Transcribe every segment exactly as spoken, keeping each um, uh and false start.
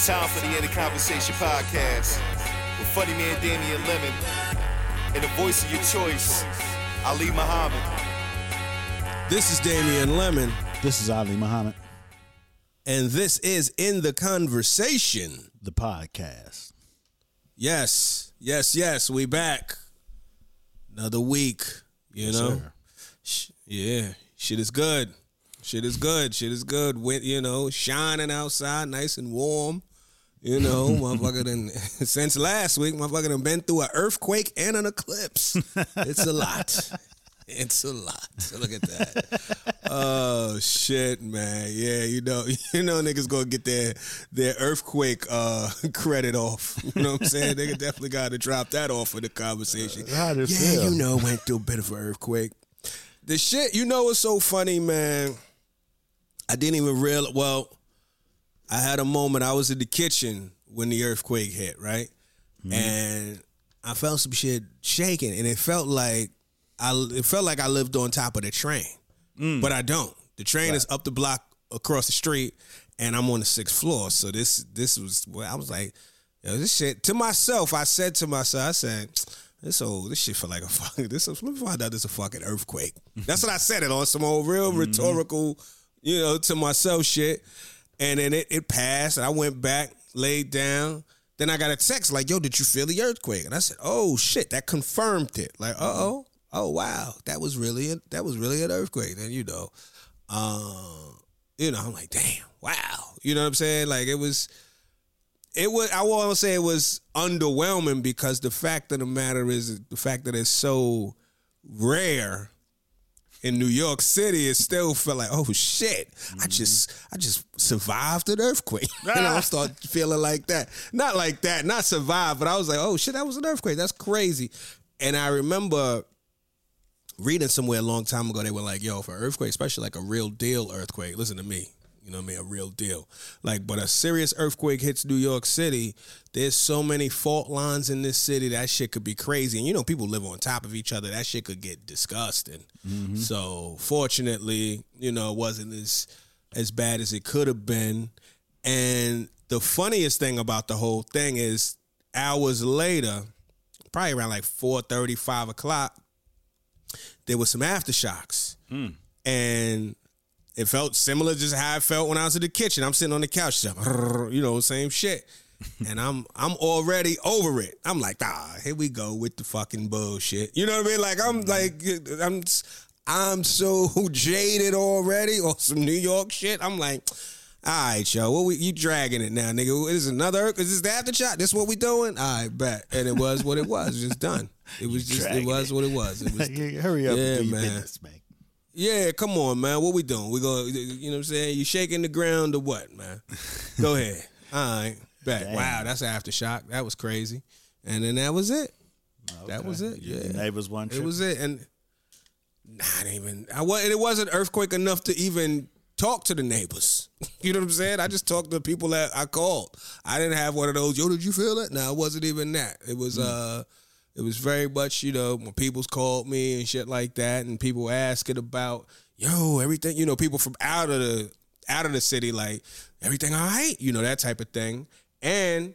Time for the End of Conversation podcast with funny man Damian Lemon and the voice of your choice, Ali Muhammad. This is Damian Lemon. This is Ali Muhammad. And this is In the Conversation, the podcast. Yes, yes, yes. We back. Another week, you Yes, know. sir. Sh- yeah, shit is good. Shit is good. Shit is good. With, you know, shining outside, nice and warm. You know, motherfucker done, since last week, motherfucker done been through an earthquake and an eclipse. It's a lot. It's a lot. So look at that. Oh shit, man. Yeah, you know, you know, niggas gonna get their their earthquake uh, credit off. You know what I'm saying? They definitely got to drop that off of the conversation. Uh, how did it yeah, feel? you know, went through a bit of an earthquake. The shit, you know, what's so funny, man? I didn't even realize. Well, I had a moment. I was in the kitchen when the earthquake hit, right? Mm-hmm. And I felt some shit shaking, and it felt like I. It felt like I lived on top of the train, mm. but I don't. The train right. is up the block across the street, and I'm on the sixth floor. So this, this was. Well, I was like, yo, this shit. To myself, I said to myself, I said, this old, this shit feel like a fucking. This. Let me find out this a fucking earthquake. That's what I said it on some old real mm-hmm. rhetorical, you know, to myself shit. And then it, it passed. I went back, laid down. Then I got a text like, yo, did you feel the earthquake? And I said, oh, shit, that confirmed it. Like, uh-oh. Oh, wow. That was really a, that was really an earthquake. And, you know, uh, you know, I'm like, damn, wow. You know what I'm saying? Like, it was, it was, I won't say it was underwhelming because the fact of the matter is the fact that it's so rare in New York City, it still felt like, oh shit, mm-hmm. I just I just survived an earthquake. You know, I started feeling like that. Not like that, not survived, but I was like, oh shit, that was an earthquake. That's crazy. And I remember reading somewhere a long time ago, they were like, yo, for an earthquake, especially like a real deal earthquake, listen to me. You know what I mean? A real deal. Like, but a serious earthquake hits New York City, there's so many fault lines in this city, that shit could be crazy. And you know, people live on top of each other. That shit could get disgusting. Mm-hmm. So fortunately, you know, it wasn't as as bad as it could have been. And the funniest thing about the whole thing is hours later, probably around like four thirty, five o'clock, there was some aftershocks. Mm. And it felt similar to just how I felt when I was in the kitchen. I'm sitting on the couch, you know, same shit. And I'm I'm already over it. I'm like, ah, here we go with the fucking bullshit. You know what I mean? Like, I'm like, I'm I'm so jaded already on some New York shit. I'm like, all right, yo, what we, you dragging it now, nigga? Is this another, is this the aftershock? This what we doing? All right, bet. And it was what it was. It was just done. It was just, it was what it was. It was. Hurry up yeah, and do your man. business, man. Yeah, come on, man. What we doing? We go, you know what I'm saying? You shaking the ground or what, man? Go ahead. All right, bet. Damn. Wow, that's an aftershock. That was crazy. And then that was it. Okay. That was it. Yeah, your neighbors one. It was it, and not even. I wasn't. It wasn't earthquake enough to even talk to the neighbors. You know what I'm saying? I just talked to the people that I called. I didn't have one of those. Yo, did you feel it? No, it wasn't even that. It was. Mm. uh It was very much, you know, when people's called me and shit like that, and people asking about, yo, everything, you know, people from out of the out of the city, like, everything all right? You know, that type of thing. And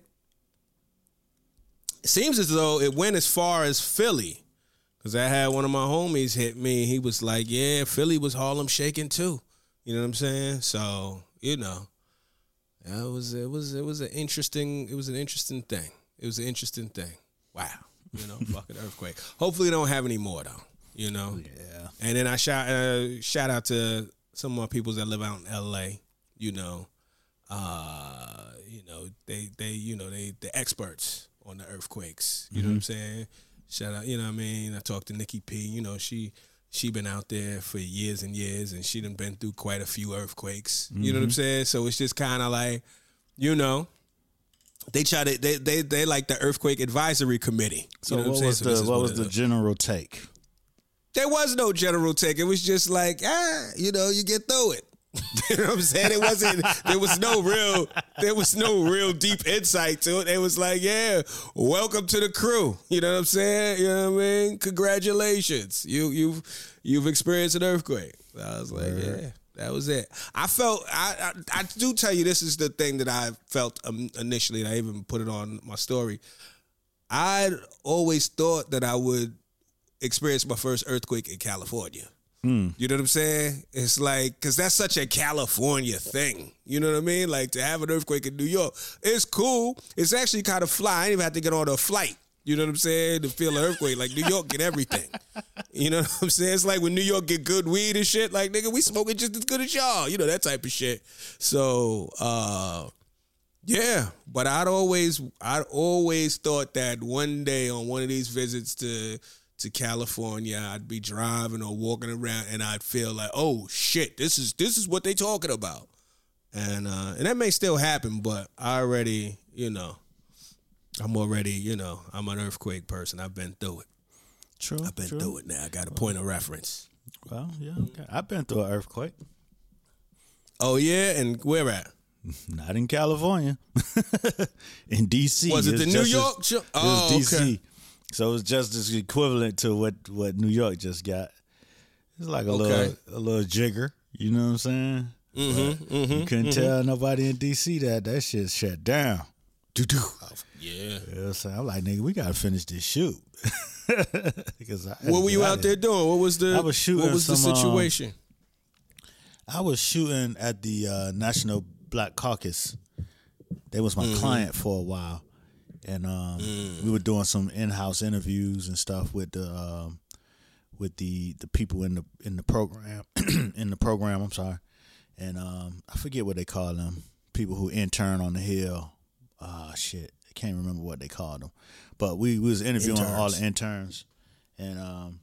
it seems as though it went as far as Philly, because I had one of my homies hit me. He was like, yeah, Philly was Harlem shaking too. You know what I'm saying? So, you know, it was it was it was an interesting it was an interesting thing. It was an interesting thing. Wow. You know, fucking earthquake. Hopefully, we don't have any more though. You know. Yeah. And then I shout uh, shout out to some of my people that live out in L A. You know, uh, you know they they you know they the experts on the earthquakes. You mm-hmm. know what I'm saying? Shout out. You know what I mean? I talked to Nikki P. You know she she been out there for years and years, and she done been through quite a few earthquakes. Mm-hmm. You know what I'm saying? So it's just kind of like, you know. They try to they they they like the earthquake advisory committee. So you know what, what was so the what was the general take? There was no general take. It was just like, ah, you know, you get through it. You know what I'm saying? It wasn't. There was no real. There was no real deep insight to it. It was like, yeah, welcome to the crew. You know what I'm saying? You know what I mean? Congratulations, you you've you've experienced an earthquake. So I was like, yeah, That was it. I felt, I, I I do tell you, this is the thing that I felt um, initially, and I even put it on my story. I always thought that I would experience my first earthquake in California. Mm. You know what I'm saying? It's like, because that's such a California thing. You know what I mean? Like, to have an earthquake in New York, it's cool. It's actually kind of fly. I didn't even have to get on a flight. You know what I'm saying? To feel an earthquake. Like, New York get everything. You know what I'm saying? It's like when New York get good weed and shit. Like, nigga, we smoking just as good as y'all. You know, that type of shit. So, uh, yeah. But I'd always, I'd always thought that one day on one of these visits to to California, I'd be driving or walking around and I'd feel like, oh shit, this is this is what they talking about. And uh, and that may still happen, but I already, you know, I'm already, you know, I'm an earthquake person. I've been through it. True. I've been true. through it now. I got a point of reference. Well, yeah, okay. I've been through an earthquake. Oh, yeah? And where at? Not in California. In D C. Was it the New York? As, ju- it oh, was D C. okay. So it's just as equivalent to what, what New York just got. It's like a Okay. little a little jigger. You know what I'm saying? Mm-hmm, mm-hmm, You couldn't mm-hmm. tell nobody in D C that. That shit shut down. Doo-doo. Yeah. You know what I'm saying? I'm like, nigga, we got to finish this shoot. Because I, What were you out there doing? What was the I was shooting What was the some, um, situation? I was shooting at the uh, National Black Caucus. They was my Mm-hmm. client for a while, and um, Mm. we were doing some in-house interviews and stuff with the um, with the the people in the in the program in the program. I'm sorry, and um, I forget what they call them. People who intern on the Hill. Ah, shit, I can't remember what they called them. But we, we was interviewing Interns. all the interns, and um,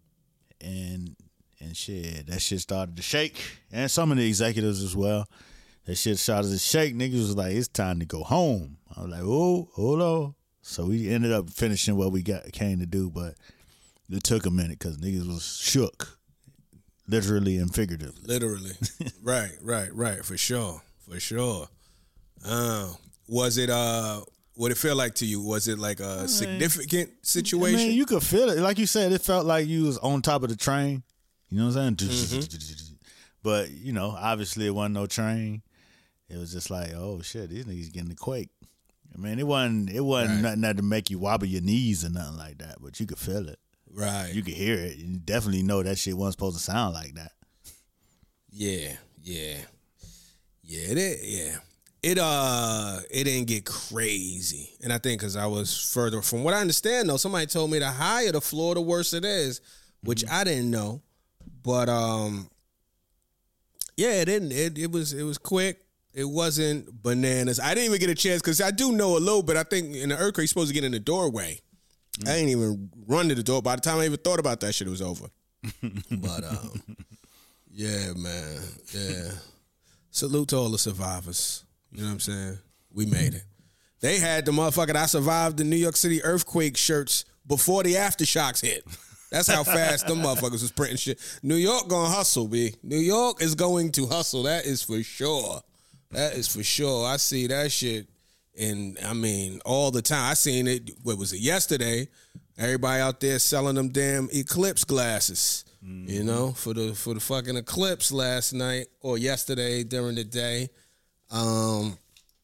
and and shit, that shit started to shake, and some of the executives as well. That shit started to shake. Niggas was like, it's time to go home. I was like, oh, hold on. So we ended up finishing what we got came to do, but it took a minute because niggas was shook, literally and figuratively. Literally. Right, right, right. For sure. For sure. Uh, was it, uh, what it feel like to you? Was it like a significant situation? I mean, you could feel it. Like you said, it felt like you was on top of the train. You know what I'm saying? Mm-hmm. But, you know, obviously it wasn't no train. It was just like, oh shit, these niggas getting the quake. I mean, it wasn't it wasn't Right. nothing that to make you wobble your knees or nothing like that, but you could feel it. Right. You could hear it. You definitely know that shit wasn't supposed to sound like that. Yeah, yeah. Yeah, it is, yeah. It uh it didn't get crazy. And I think cuz I was further from what I understand though, somebody told me the higher the floor the worse it is, which I didn't know. But um yeah, it didn't it it was it was quick. It wasn't bananas. I didn't even get a chance cuz I do know a little bit. I think in the earthquake you're supposed to get in the doorway. Mm. I ain't even run to the door. By the time I even thought about that shit, it was over. But um yeah, man. Yeah. Salute to all the survivors. You know what I'm saying? We made it. They had the motherfucker I survived the New York City earthquake shirts before the aftershocks hit. That's how fast them motherfuckers was printing shit. New York gonna hustle, B. New York is going to hustle. That is for sure. That is for sure. I see that shit, and I mean all the time. I seen it. What was it? Yesterday. Everybody out there selling them damn eclipse glasses. Mm-hmm. You know, for the for the fucking eclipse last night or yesterday during the day. Um,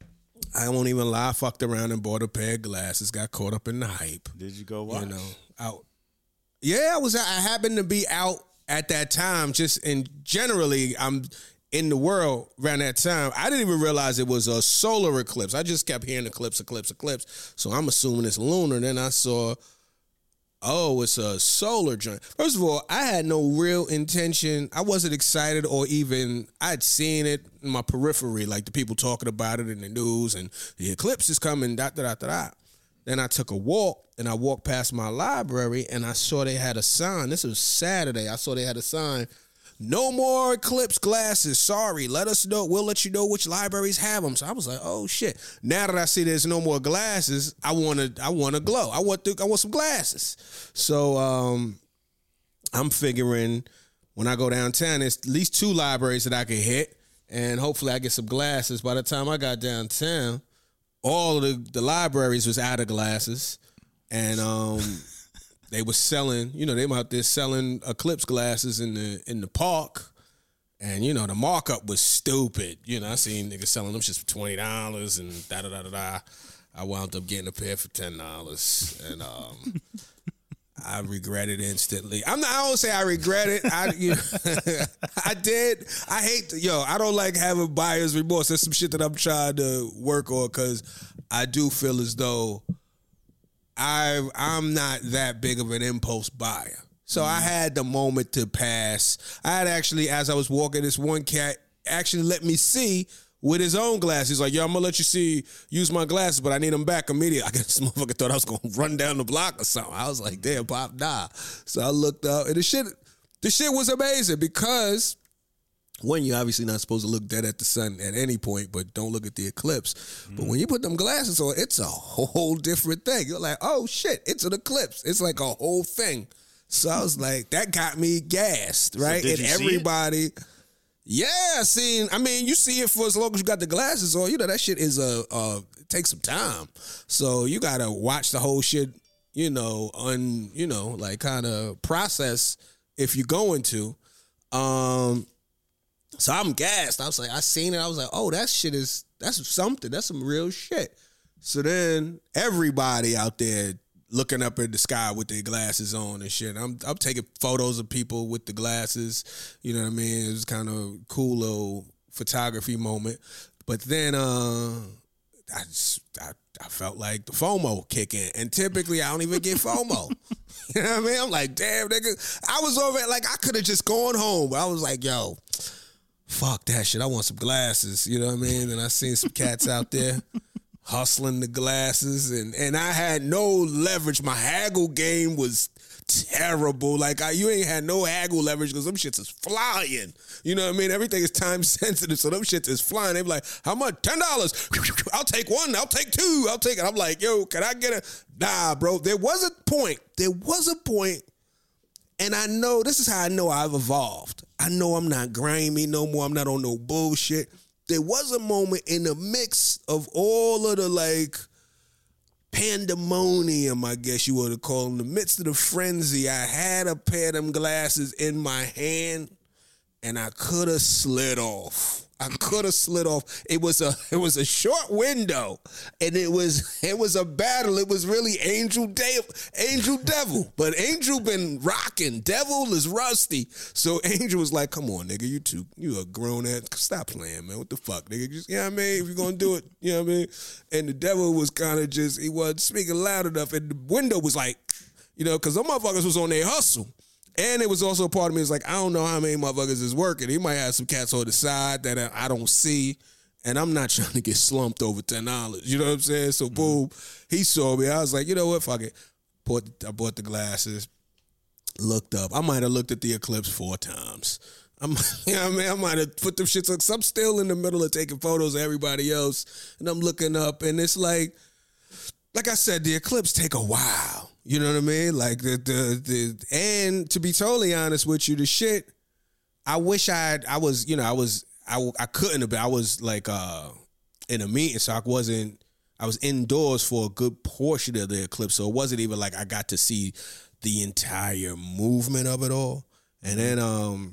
I won't even lie. I fucked around and bought a pair of glasses. Got caught up in the hype. Did you go watch? You know, out. Yeah, I was. I happened to be out at that time. Just and generally, I'm in the world around that time. I didn't even realize it was a solar eclipse. I just kept hearing eclipse, eclipse, eclipse. So I'm assuming it's lunar. Then I saw, oh, it's a solar joint. First of all, I had no real intention. I wasn't excited or even, I'd seen it in my periphery, like the people talking about it in the news and the eclipse is coming, da da da da da. Then I took a walk and I walked past my library and I saw they had a sign. This was Saturday. I saw they had a sign. No more eclipse glasses. Sorry. Let us know. We'll let you know which libraries have them. So I was like, oh shit. Now that I see there's no more glasses, I want to. I want to glow. I want. To, I want some glasses. So um, I'm figuring when I go downtown, there's at least two libraries that I can hit, and hopefully I get some glasses. By the time I got downtown, all of the, the libraries was out of glasses, and um. They was selling, you know, they were out there selling eclipse glasses in the in the park, And, you know, the markup was stupid. You know, I seen niggas selling them shits for twenty dollars and da-da-da-da-da. I wound up getting a pair for ten dollars. And um, I regret it instantly. I'm not, I don't say I regret it. I you know, I did. I hate, to, yo, I don't like having buyer's remorse. There's some shit that I'm trying to work on because I do feel as though I, I'm not that big of an impulse buyer. So I had the moment to pass. I had actually, as I was walking, this one cat actually let me see with his own glasses. He's like, yo, I'm going to let you see, use my glasses, but I need them back immediately. I guess this motherfucker thought I was going to run down the block or something. I was like, damn, Pop, nah. So I looked up, and the shit, the shit was amazing because, one, you're obviously not supposed to look dead at the sun at any point, but don't look at the eclipse. Mm-hmm. But when you put them glasses on, it's a whole different thing. You're like, oh, shit, it's an eclipse. It's like a whole thing. So I was like, that got me gassed, right? So and everybody, yeah, I seen. I mean, you see it for as long as you got the glasses on. You know that shit is a uh, it takes some time. So you gotta watch the whole shit. You know, un you know, like kind of process if you're going to. Um, so I'm gassed. I was like, I seen it. I was like, oh, that shit is that's something. That's some real shit. So then everybody out there looking up at the sky with their glasses on and shit. I'm I'm taking photos of people with the glasses. You know what I mean? It was kind of cool little photography moment. But then uh, I, just, I I felt like the FOMO kick in. And typically I don't even get FOMO. You know what I mean? I'm like, damn, nigga. I was over it like I could have just gone home. But I was like, yo, fuck that shit. I want some glasses. You know what I mean? And I seen some cats out there hustling the glasses, and, and I had no leverage. My haggle game was terrible. Like, I, you ain't had no haggle leverage because them shits is flying. You know what I mean? Everything is time sensitive, so them shits is flying. They be like, how much? ten dollars. I'll take one. I'll take two. I'll take it. I'm like, yo, can I get a... Nah, bro. There was a point. There was a point, and I know, this is how I know I've evolved. I know I'm not grimy no more. I'm not on no bullshit. There was a moment in the mix of all of the, like, pandemonium, I guess you would call it, in the midst of the frenzy, I had a pair of them glasses in my hand, and I could have slid off. I could have slid off. It was a it was a short window, and it was it was a battle. It was really Angel De- Angel Devil, but Angel been rocking. Devil is rusty. So Angel was like, "Come on, nigga, you too, you a grown ass. Stop playing, man. What the fuck, nigga? Just, you know what I mean? If you're gonna do it, you know what I mean." And the Devil was kind of just he wasn't speaking loud enough, and the window was like, you know, because some motherfuckers was on their hustle. And it was also a part of me is like, I don't know how many motherfuckers is working. He might have some cats on the side that I don't see. And I'm not trying to get slumped over ten dollars. You know what I'm saying? So, boom, he saw me. I was like, you know what? Fuck it. Bought, I bought the glasses, looked up. I might have looked at the eclipse four times. I'm, you know what I mean? I might have put them shits up. So I'm still in the middle of taking photos of everybody else. And I'm looking up, and it's like, like I said, the eclipse take a while. You know what I mean? Like the the the and to be totally honest with you, the shit. I wish I had, I was you know I was I I couldn't have been. I was like uh in a meeting, so I wasn't. I was indoors for a good portion of the eclipse, so it wasn't even like I got to see the entire movement of it all. And then um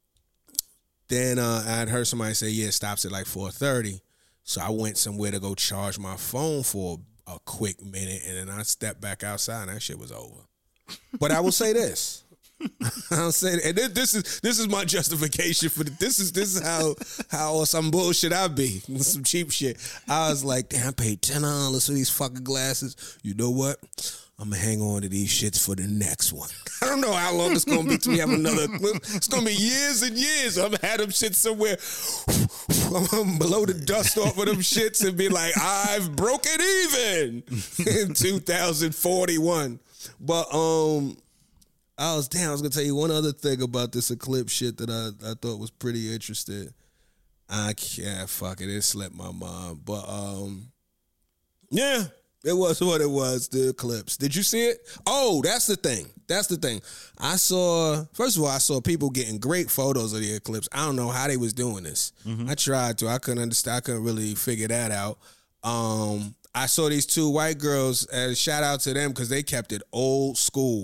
then uh, I'd heard somebody say, yeah, it stops at like four thirty. So I went somewhere to go charge my phone for a quick minute, and then I stepped back outside, and that shit was over. But I will say this. I'll say, and this is this is my justification for the, this is this is how how some bullshit I be, some cheap shit. I was like, damn, I paid ten dollars for these fucking glasses. You know what? I'm gonna hang on to these shits for the next one. I don't know how long it's gonna be till we have another. It's gonna be years and years. I'm gonna have them shits somewhere. I'm gonna blow the dust off of them shits and be like, I've broken even in two thousand forty-one. But um, I was damn. I was gonna tell you one other thing about this eclipse shit that I I thought was pretty interesting. I can't fuck it. It slipped my mind. But um, yeah. It was what it was, the eclipse. Did you see it? Oh, that's the thing. That's the thing. I saw, first of all, I saw people getting great photos of the eclipse. I don't know how they was doing this. Mm-hmm. I tried to. I couldn't understand. I couldn't really figure that out. Um, I saw these two white girls, and shout out to them because they kept it old school.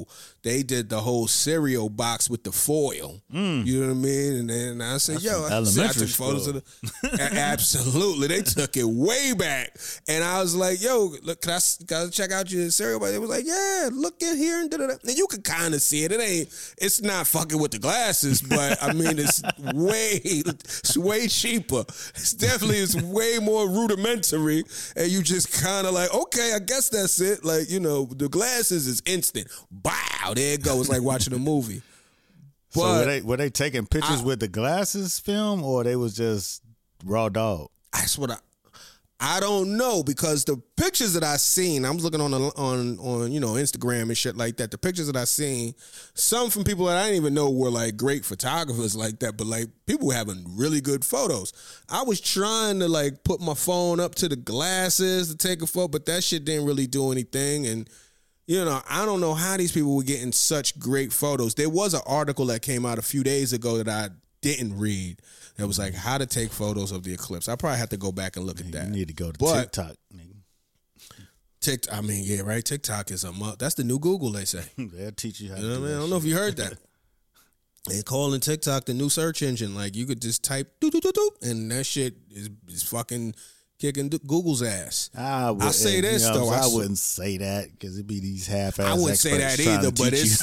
they did the whole cereal box with the foil. Mm. You know what I mean? And then I said, That's yo, I, said, I took photos of the. Absolutely. They took it way back. And I was like, yo, look, can I, can I check out your cereal box? It was like, yeah, look in here. And, da-da-da. And you can kind of see it. It ain't, it's not fucking with the glasses, but I mean, it's way, it's way cheaper. It's definitely, it's way more rudimentary. And you just kind of like, okay, I guess that's it. Like, you know, the glasses is instant. Bow, there it goes. It's like watching a movie. But so were they were they taking pictures I, with the glasses film, or they was just raw dog? That's what I I don't know, because the pictures that I seen, I was looking on on on you know Instagram and shit like that. The pictures that I seen, some from people that I didn't even know were like great photographers like that, but like people were having really good photos. I was trying to like put my phone up to the glasses to take a photo, but that shit didn't really do anything. And you know, I don't know how these people were getting such great photos. There was an article that came out a few days ago that I didn't read. That was like how to take photos of the eclipse. I probably have to go back and look at that. You need to go to but TikTok, nigga. TikTok, I mean, yeah, right. TikTok is a mu- that's the new Google, they say. They'll teach you how. You know to do what I mean? I don't shit. know if you heard that. They're calling TikTok the new search engine. Like you could just type doo doo doo doo, and that shit is is fucking kicking Google's ass. I, would, I say this you know, though. I, I wouldn't say that because it'd be these half-ass. I wouldn't say that either, but it's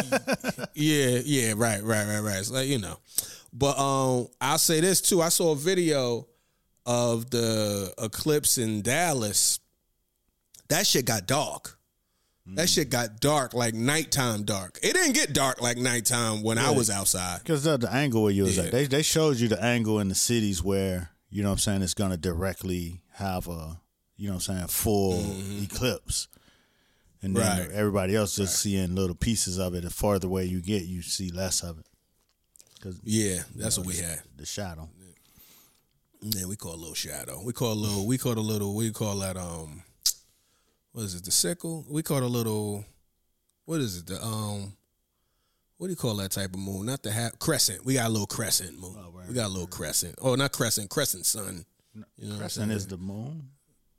you. yeah, yeah, right, right, right, right. It's like, you know, but um, I'll say this too. I saw a video of the eclipse in Dallas. That shit got dark. That shit got dark, like nighttime dark. It didn't get dark like nighttime when yeah. I was outside. Because of the angle where you was yeah. at. They they showed you the angle in the cities where, you know what I'm saying, it's going to directly have a, you know what I'm saying, full mm-hmm. eclipse. And then right. everybody else just right. seeing little pieces of it. The farther away you get, you see less of it. Cause, yeah, that's you know, what we the, had. The shadow. Yeah, we call it a little shadow. We call a little, we call it a little, we call that, um, what is it, the sickle? We call it a little, what is it, the, um, what do you call that type of moon? Not the half, crescent. We got a little crescent moon. Oh, right, we got a little right. crescent. Oh, not crescent, crescent sun. You know crescent is the moon?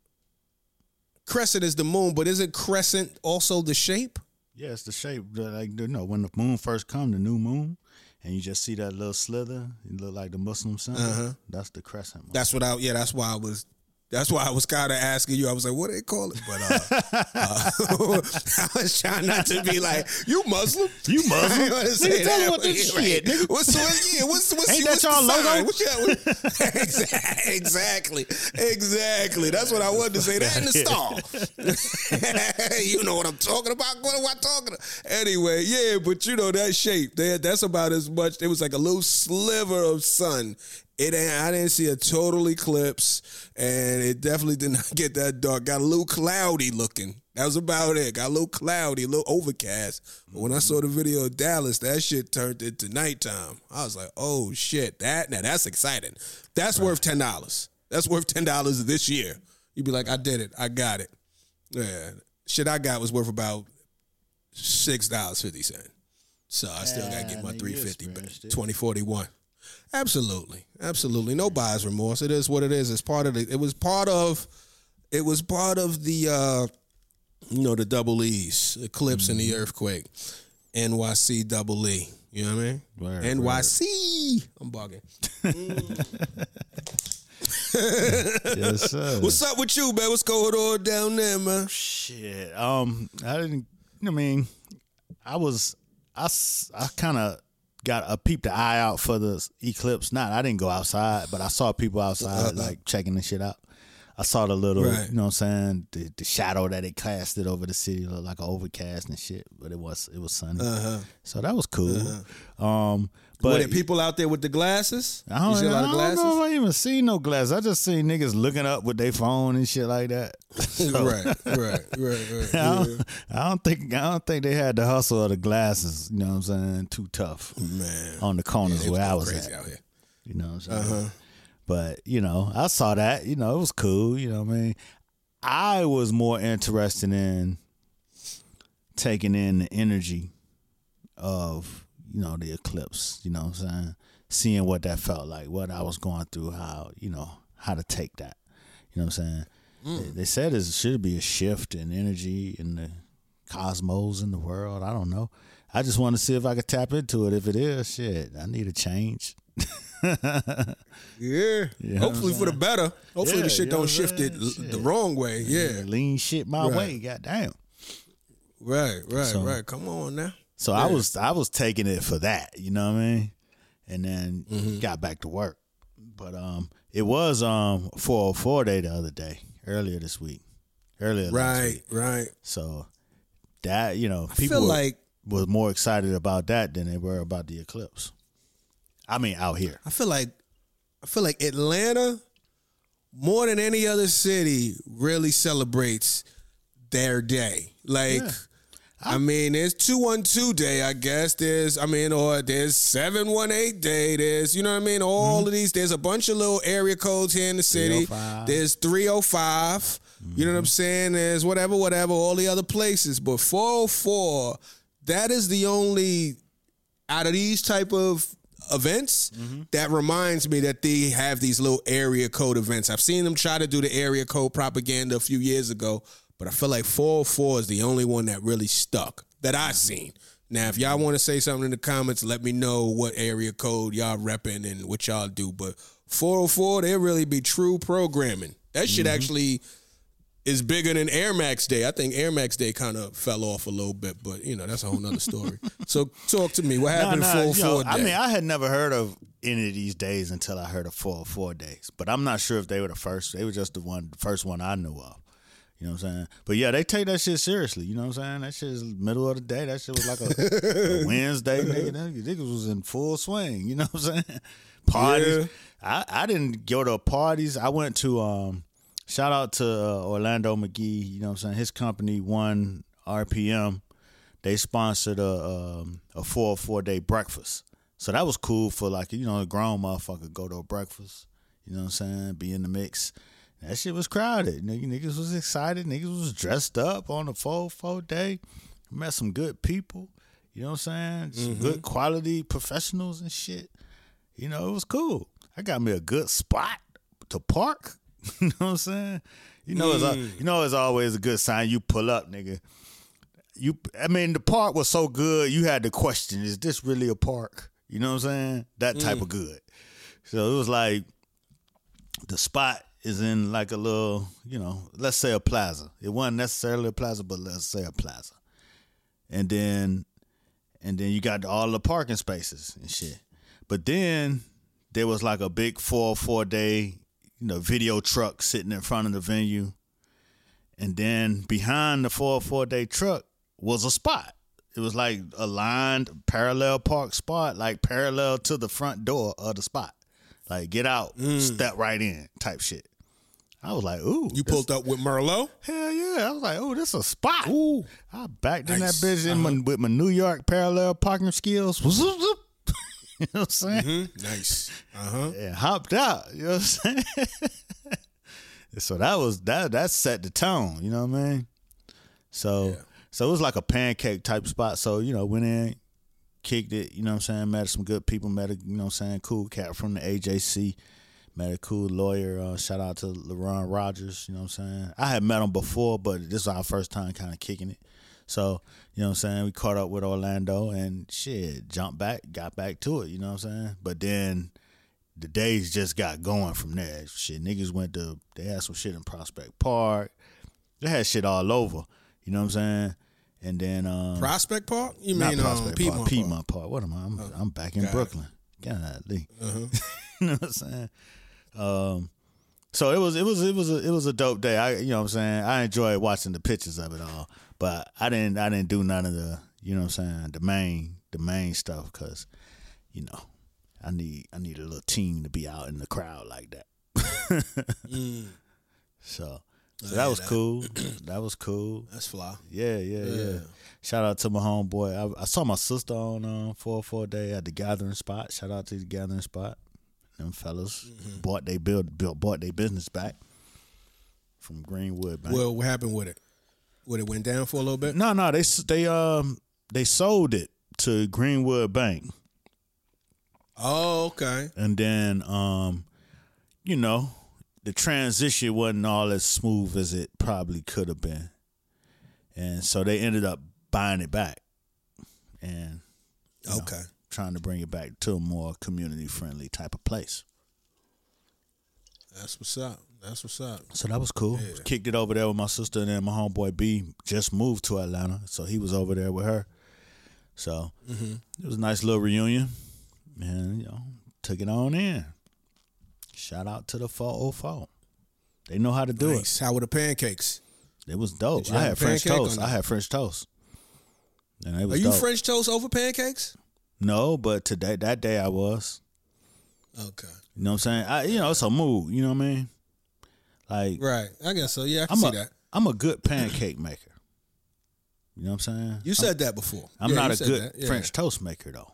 Crescent is the moon, but isn't crescent also the shape? Yeah, it's the shape. Like, you know, when the moon first comes, the new moon, and you just see that little slither, it look like the Muslim sun. Uh-huh. That's the crescent moon. That's what I, yeah, that's why I was, that's why I was kind of asking you. I was like, what do they call it? But uh, uh, I was trying not to be like, you Muslim? You Muslim? Nigga, tell me what this shit, nigga. What's, what, yeah, what's, what's, Ain't what's that y'all logo? What's your, exactly. Exactly. That's what I wanted to say. That in the stall. You know what I'm talking about? What am I talking about? Anyway, yeah, but you know that shape. That, that's about as much. It was like a little sliver of sun. It ain't, I didn't see a total eclipse, and it definitely did not get that dark. Got a little cloudy looking. That was about it. Got a little cloudy, a little overcast. But when I saw the video of Dallas, that shit turned into nighttime. I was like, oh, shit. That Now, that's exciting. That's right. worth ten dollars. That's worth ten dollars this year. You'd be like, I did it. I got it. Yeah. Shit I got was worth about six dollars and fifty cents. So I still got to get my three hundred fifty dollars back. twenty forty-one. Absolutely, absolutely. No buyer's remorse. It is what it is. It's part of the. It was part of. It was part of the. Uh, you know, the double E's, eclipse mm-hmm. and the earthquake, N Y C double E. You know what I mean? Word, N Y C. Word. I'm bugging. Mm. Yes, sir. What's up with you, man? What's going on down there, man? Shit. Um, I didn't. I mean, I was. I. I kind of. Got a peep the eye out for the eclipse. Not, I didn't go outside, but I saw people outside uh-huh. like checking the shit out. I saw the little, right. you know what I'm saying, the, the shadow that it casted over the city, looked like an overcast and shit, but it was it was sunny. Uh-huh. So that was cool. Uh-huh. Um, but were there people out there with the glasses? I don't, you see a lot I of glasses? don't know if I even seen no glasses. I just seen niggas looking up with their phone and shit like that. So, right, right, right, right. I don't, yeah. I don't think I don't think they had the hustle of the glasses. You know what I'm saying? Too tough, man. On the corners yeah, where I was crazy at. Out here. You know what I'm saying? Uh-huh. But, you know, I saw that. You know, it was cool. You know what I mean? I was more interested in taking in the energy of, you know, the eclipse. You know what I'm saying? Seeing what that felt like, what I was going through, how, you know, how to take that. You know what I'm saying? Mm. They, they said there should be a shift in energy in the cosmos in the world. I don't know. I just want to see if I could tap into it. If it is, shit, I need a change. Yeah. You know Hopefully what for I'm the better. Hopefully Yeah, the shit you know don't what I'm shift it saying? l- Shit. the wrong way. Yeah. Lean shit my Right. way. Goddamn. Right, right, So- right. Come on now. So I was I was taking it for that, you know what I mean? And then Mm-hmm. got back to work. But um it was um four oh four day the other day, earlier this week. Earlier last Right, week. right. So that, you know, I people feel were, like was more excited about that than they were about the eclipse. I mean out here. I feel like I feel like Atlanta, more than any other city, really celebrates their day. Like, Yeah. I mean, there's two one two day, I guess. There's, I mean, or there's seven one eight day. There's, you know what I mean? All Mm-hmm. of these. There's a bunch of little area codes here in the city. three oh five. There's three oh five. You know what I'm saying? There's whatever, whatever, all the other places. But four oh four, that is the only, out of these type of events, that reminds me that they have these little area code events. I've seen them try to do the area code propaganda a few years ago, but I feel like four oh four is the only one that really stuck that I've seen. Now, if y'all want to say something in the comments, let me know what area code y'all repping and what y'all do. But four oh four, they really be true programming. That shit actually is bigger than Air Max Day. I think Air Max Day kind of fell off a little bit, but you know, that's a whole nother story. So talk to me. What happened Nah, to nah, four oh four yo, Day? I mean, I had never heard of any of these days until I heard of four oh four days. But I'm not sure if they were the first. They were just the one, the first one I knew of. You know what I'm saying? But yeah, they take that shit seriously. You know what I'm saying? That shit is middle of the day. That shit was like a, a Wednesday. Nigga, nigga, niggas was in full swing. You know what I'm saying? Parties. Yeah. I, I didn't go to parties. I went to, um, shout out to uh, Orlando McGee. You know what I'm saying? His company, One R P M, they sponsored a, um, a four oh four day breakfast. So that was cool for like, you know, a grown motherfucker go to a breakfast. You know what I'm saying? Be in the mix. That shit was crowded. Niggas, niggas was excited. Niggas was dressed up on the four oh four day. Met some good people. You know what I'm saying? Some Mm-hmm. good quality professionals and shit. You know, it was cool. I got me a good spot to park. You know what I'm saying? You know, it's, Mm. you know, it's always a good sign. You pull up, nigga. You, I mean, the park was so good. You had to question: is this really a park? You know what I'm saying? That type Mm. of good. So it was like the spot is in like a little, you know, let's say a plaza. It wasn't necessarily a plaza, but let's say a plaza. And then, and then you got all the parking spaces and shit. But then there was like a big four oh four day, you know, video truck sitting in front of the venue. And then behind the four oh four day truck was a spot. It was like a lined parallel park spot, like parallel to the front door of the spot. Like get out, step right in type shit. I was like, ooh. You this- pulled up with Merlot? Hell yeah. I was like, oh, this a spot. Ooh. I backed in Nice. that bitch in my, with my New York parallel parking skills. You know what I'm saying? Mm-hmm. Nice. Uh-huh. And hopped out. You know what I'm saying? So that was that that set the tone, you know what I mean? So Yeah. so it was like a pancake type spot. So, you know, went in, kicked it, you know what I'm saying, met some good people, met a, you know what I'm saying, cool cat from the A J C. Met a cool lawyer. Uh, shout out to LaRon Rogers. You know what I'm saying? I had met him before, but this was our first time kind of kicking it. So, you know what I'm saying? We caught up with Orlando and shit, jumped back, got back to it. You know what I'm saying? But then the days just got going from there. Shit, niggas went to, they had some shit in Prospect Park. They had shit all over. You know what I'm saying? And then. Um, Prospect Park? You not mean um, Prospect Piedmont Park. Park? Piedmont Park. What am I? I'm, I'm back in got it. Brooklyn. Golly. Uh-huh. You know what I'm saying? Um, so it was it was it was a it was a dope day. I you know what I'm saying? I enjoyed watching the pictures of it all. But I didn't I didn't do none of the, you know what I'm saying, the main the main stuff cuz you know, I need I need a little team to be out in the crowd like that. Mm. So so Yeah, that was that- cool. That was cool. That's fly. Yeah, yeah, yeah, Yeah. Shout out to my homeboy. I, I saw my sister on um, four oh four day at the Gathering Spot. Shout out to the Gathering Spot. Them fellas Mm-hmm. bought they build built bought their business back from Greenwood Bank. Well, what happened with it? What, it went down for a little bit? no, no, they s- they um they sold it to Greenwood Bank, Oh, okay. and then um you know the transition wasn't all as smooth as it probably could have been. And so they ended up buying it back. And you know, Okay. trying to bring it back to a more community-friendly type of place. That's what's up. That's what's up. So that was cool. Yeah. Kicked it over there with my sister, and then my homeboy B just moved to Atlanta, so he was over there with her. So Mm-hmm. it was a nice little reunion, and you know, took it on in. Shout out to the four oh four. They know how to do Nice. How were the pancakes? it. It was dope. Did you I have had a French pancake or toast. not? I had French toast. And it Are was you dope. French toast over pancakes? No, but today that day I was. Okay. You know what I'm saying? I, you know, it's a mood. You know what I mean? Like Right. I guess so. Yeah, I can I'm see a that. I'm a good pancake maker. You know what I'm saying? You said that before. I'm Yeah, not you a said good that. Yeah. French toast maker though.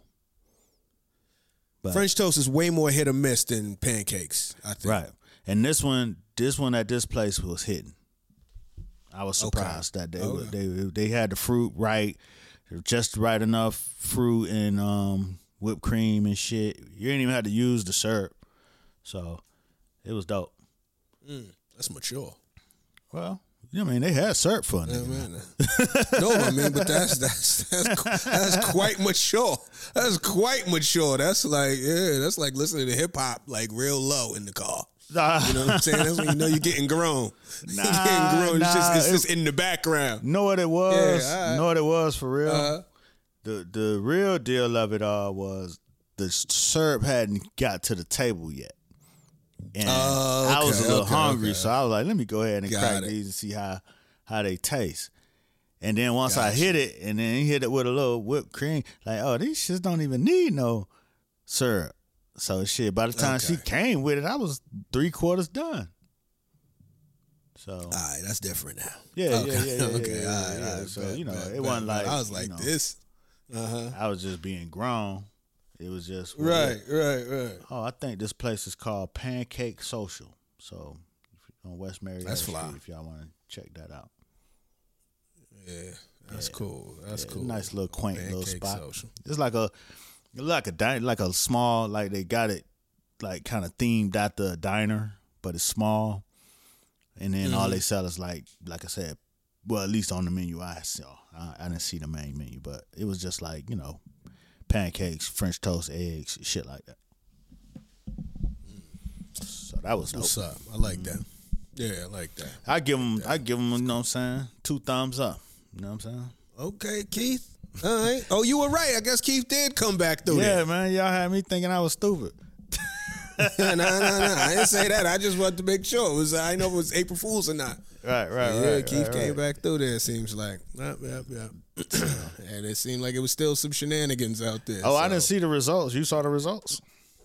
But, French toast is way more hit or miss than pancakes, I think. right. And this one, this one at this place was hitting. I was Okay. surprised that they Okay. they they had the fruit right, just right enough fruit and um, whipped cream and shit. You didn't even have to use the syrup, so it was dope. Mm, that's mature. Well, you know, I mean, they had syrup for it. Yeah, man. No, I mean, but that's that's that's that's quite mature. That's quite mature. That's like yeah, that's like listening to hip hop like real low in the car. Nah. You know what I'm saying? That's when you know you're getting grown. Nah, you're getting grown. It's just nah, it's it- just in the background. Know what it was? Yeah, all right. Know what it was for real? Uh, The the real deal of it all was the syrup hadn't got to the table yet. And Oh, I was a okay, little okay, hungry, okay. so I was like, let me go ahead and Got crack it. these and see how how they taste. And then once I Gotcha. hit it, and then hit it with a little whipped cream, like, oh, these shits don't even need no syrup. So shit, by the time she Okay. came with it, I was three quarters done. So all right, that's different now. yeah, okay. yeah, yeah, yeah, okay, yeah, all right, yeah. all right, So bet, you know, bet, it bet, wasn't bet. like I was like you know, this. Uh huh. I was just being grown. It was just what Right, it- right, right. Oh, I think this place is called Pancake Social. So if you're on West Marietta That's Street, fly. if y'all want to check that out. Yeah, that's Yeah. cool. That's Yeah, cool. Nice little quaint little Pancake spot. Social. It's like a like a di- like a small like they got it like kind of themed after a diner, but it's small. And then all Mm-hmm. they sell is like like I said, well at least on the menu I saw. I, I didn't see the main menu, but it was just like you know pancakes, French toast, eggs, shit like that. So that was dope. What's up? I like that. Yeah, I like that. I give them, I give them, you know what I'm saying, two thumbs up. You know what I'm saying? Okay, Keith. All right. Oh, you were right. I guess Keith did come back through Yeah, there. man, y'all had me thinking I was stupid. no, no, no. I didn't say that. I just wanted to make sure. It was. I didn't know if it was April Fool's or not. Right, right, yeah, right. Keith right, came right. back through there. Seems like. Yep, yep, yep. And it seemed like it was still some shenanigans out there. Oh, I so. didn't see the results. You saw the results?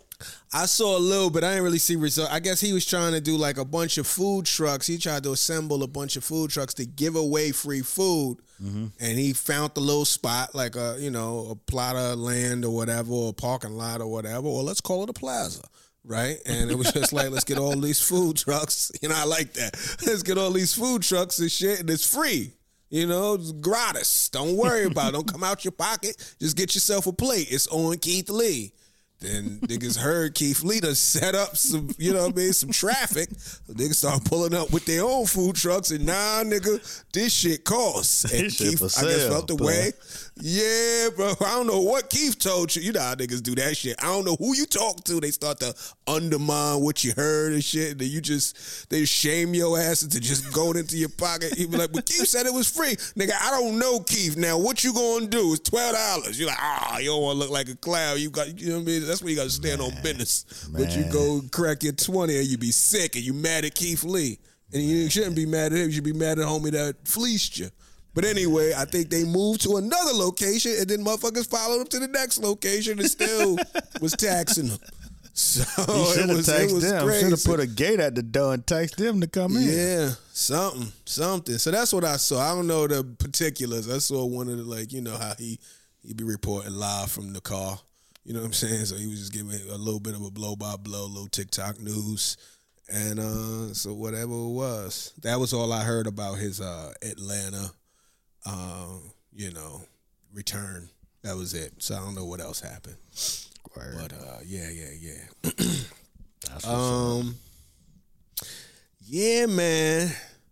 I saw a little, but I didn't really see results. I guess he was trying to do like a bunch of food trucks. He tried to assemble a bunch of food trucks to give away free food, Mm-hmm. and he found the little spot, like a you know a plot of land or whatever, or a parking lot or whatever, or let's call it a plaza, right? And it was just like, let's get all these food trucks. You know, I like that. Let's get all these food trucks and shit, and it's free. You know, it's gratis. Don't worry about it. Don't come out your pocket. Just get yourself a plate. It's on Keith Lee. Then niggas heard Keith Lee done set up some, you know what I mean, some traffic. Niggas start pulling up with their own food trucks, and nah, nigga, this shit costs. And This shit Keith, for I guess, sale, felt the bro. way. Yeah, bro. I don't know what Keith told you. You know how niggas do that shit. I don't know who you talk to. They start to undermine what you heard and shit. And then you just, they shame your ass into just going into your pocket. You be like, but Keith said it was free. Nigga, I don't know Keith. Now, what you gonna do? It's twelve dollars. You're like, ah, you don't want to look like a clown. You got, you know what I mean? That's where you got to stand on business. But you man. go crack your twenty and you be sick and you mad at Keith Lee. And you shouldn't be mad at him. You should be mad at homie that fleeced you. But anyway, I think they moved to another location, and then motherfuckers followed them to the next location and still was taxing them. So You should it have was, it taxed was them. Should crazy. have put a gate at the door and taxed them to come in. Yeah, something, something. So that's what I saw. I don't know the particulars. I saw one of the, like, you know how he he be reporting live from the car. You know what I'm saying? So he was just giving a little bit of a blow by blow, little TikTok news. And uh, so whatever it was, that was all I heard about his uh, Atlanta, uh, you know, return. That was it. So I don't know what else happened. Word. But uh, yeah, yeah, yeah. That's what's up. Um, yeah, man.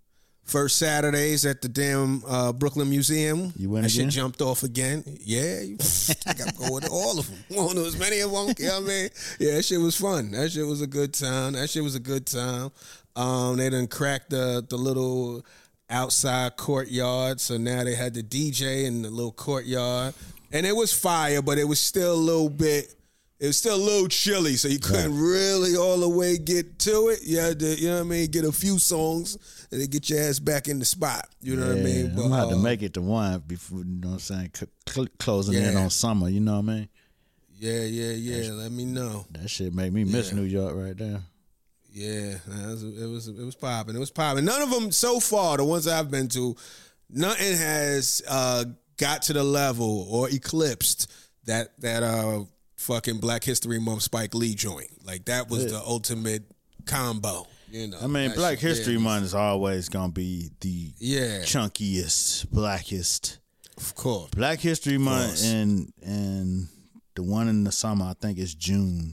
First Saturdays at the damn uh, Brooklyn Museum. You went That again? shit jumped off again. Yeah, you, I got to go with all of them. Going to as many of them. You know what I mean? Yeah, that shit was fun. That shit was a good time. That shit was a good time. Um, they done cracked the the little outside courtyard, so now they had the D J in the little courtyard, and it was fire, but it was still a little bit. It was still a little chilly, so you couldn't right. really all the way get to it. You had to, you know what I mean, get a few songs and then get your ass back in the spot. You know yeah, what I mean? But, I'm going to have to make it to one before, you know what I'm saying, c- cl- closing yeah. in on summer, you know what I mean? Yeah, yeah, yeah. That Let me know. That shit made me miss yeah. New York right there. Yeah, it was it was, it was popping. It was popping. None of them so far, the ones I've been to, nothing has uh, got to the level or eclipsed that that uh fucking Black History Month Spike Lee joint. Like that was yeah. the ultimate combo. You know. I mean, Black History yeah. Month is always gonna be the yeah. chunkiest, blackest. Of course. Black History Month and and the one in the summer, I think is June.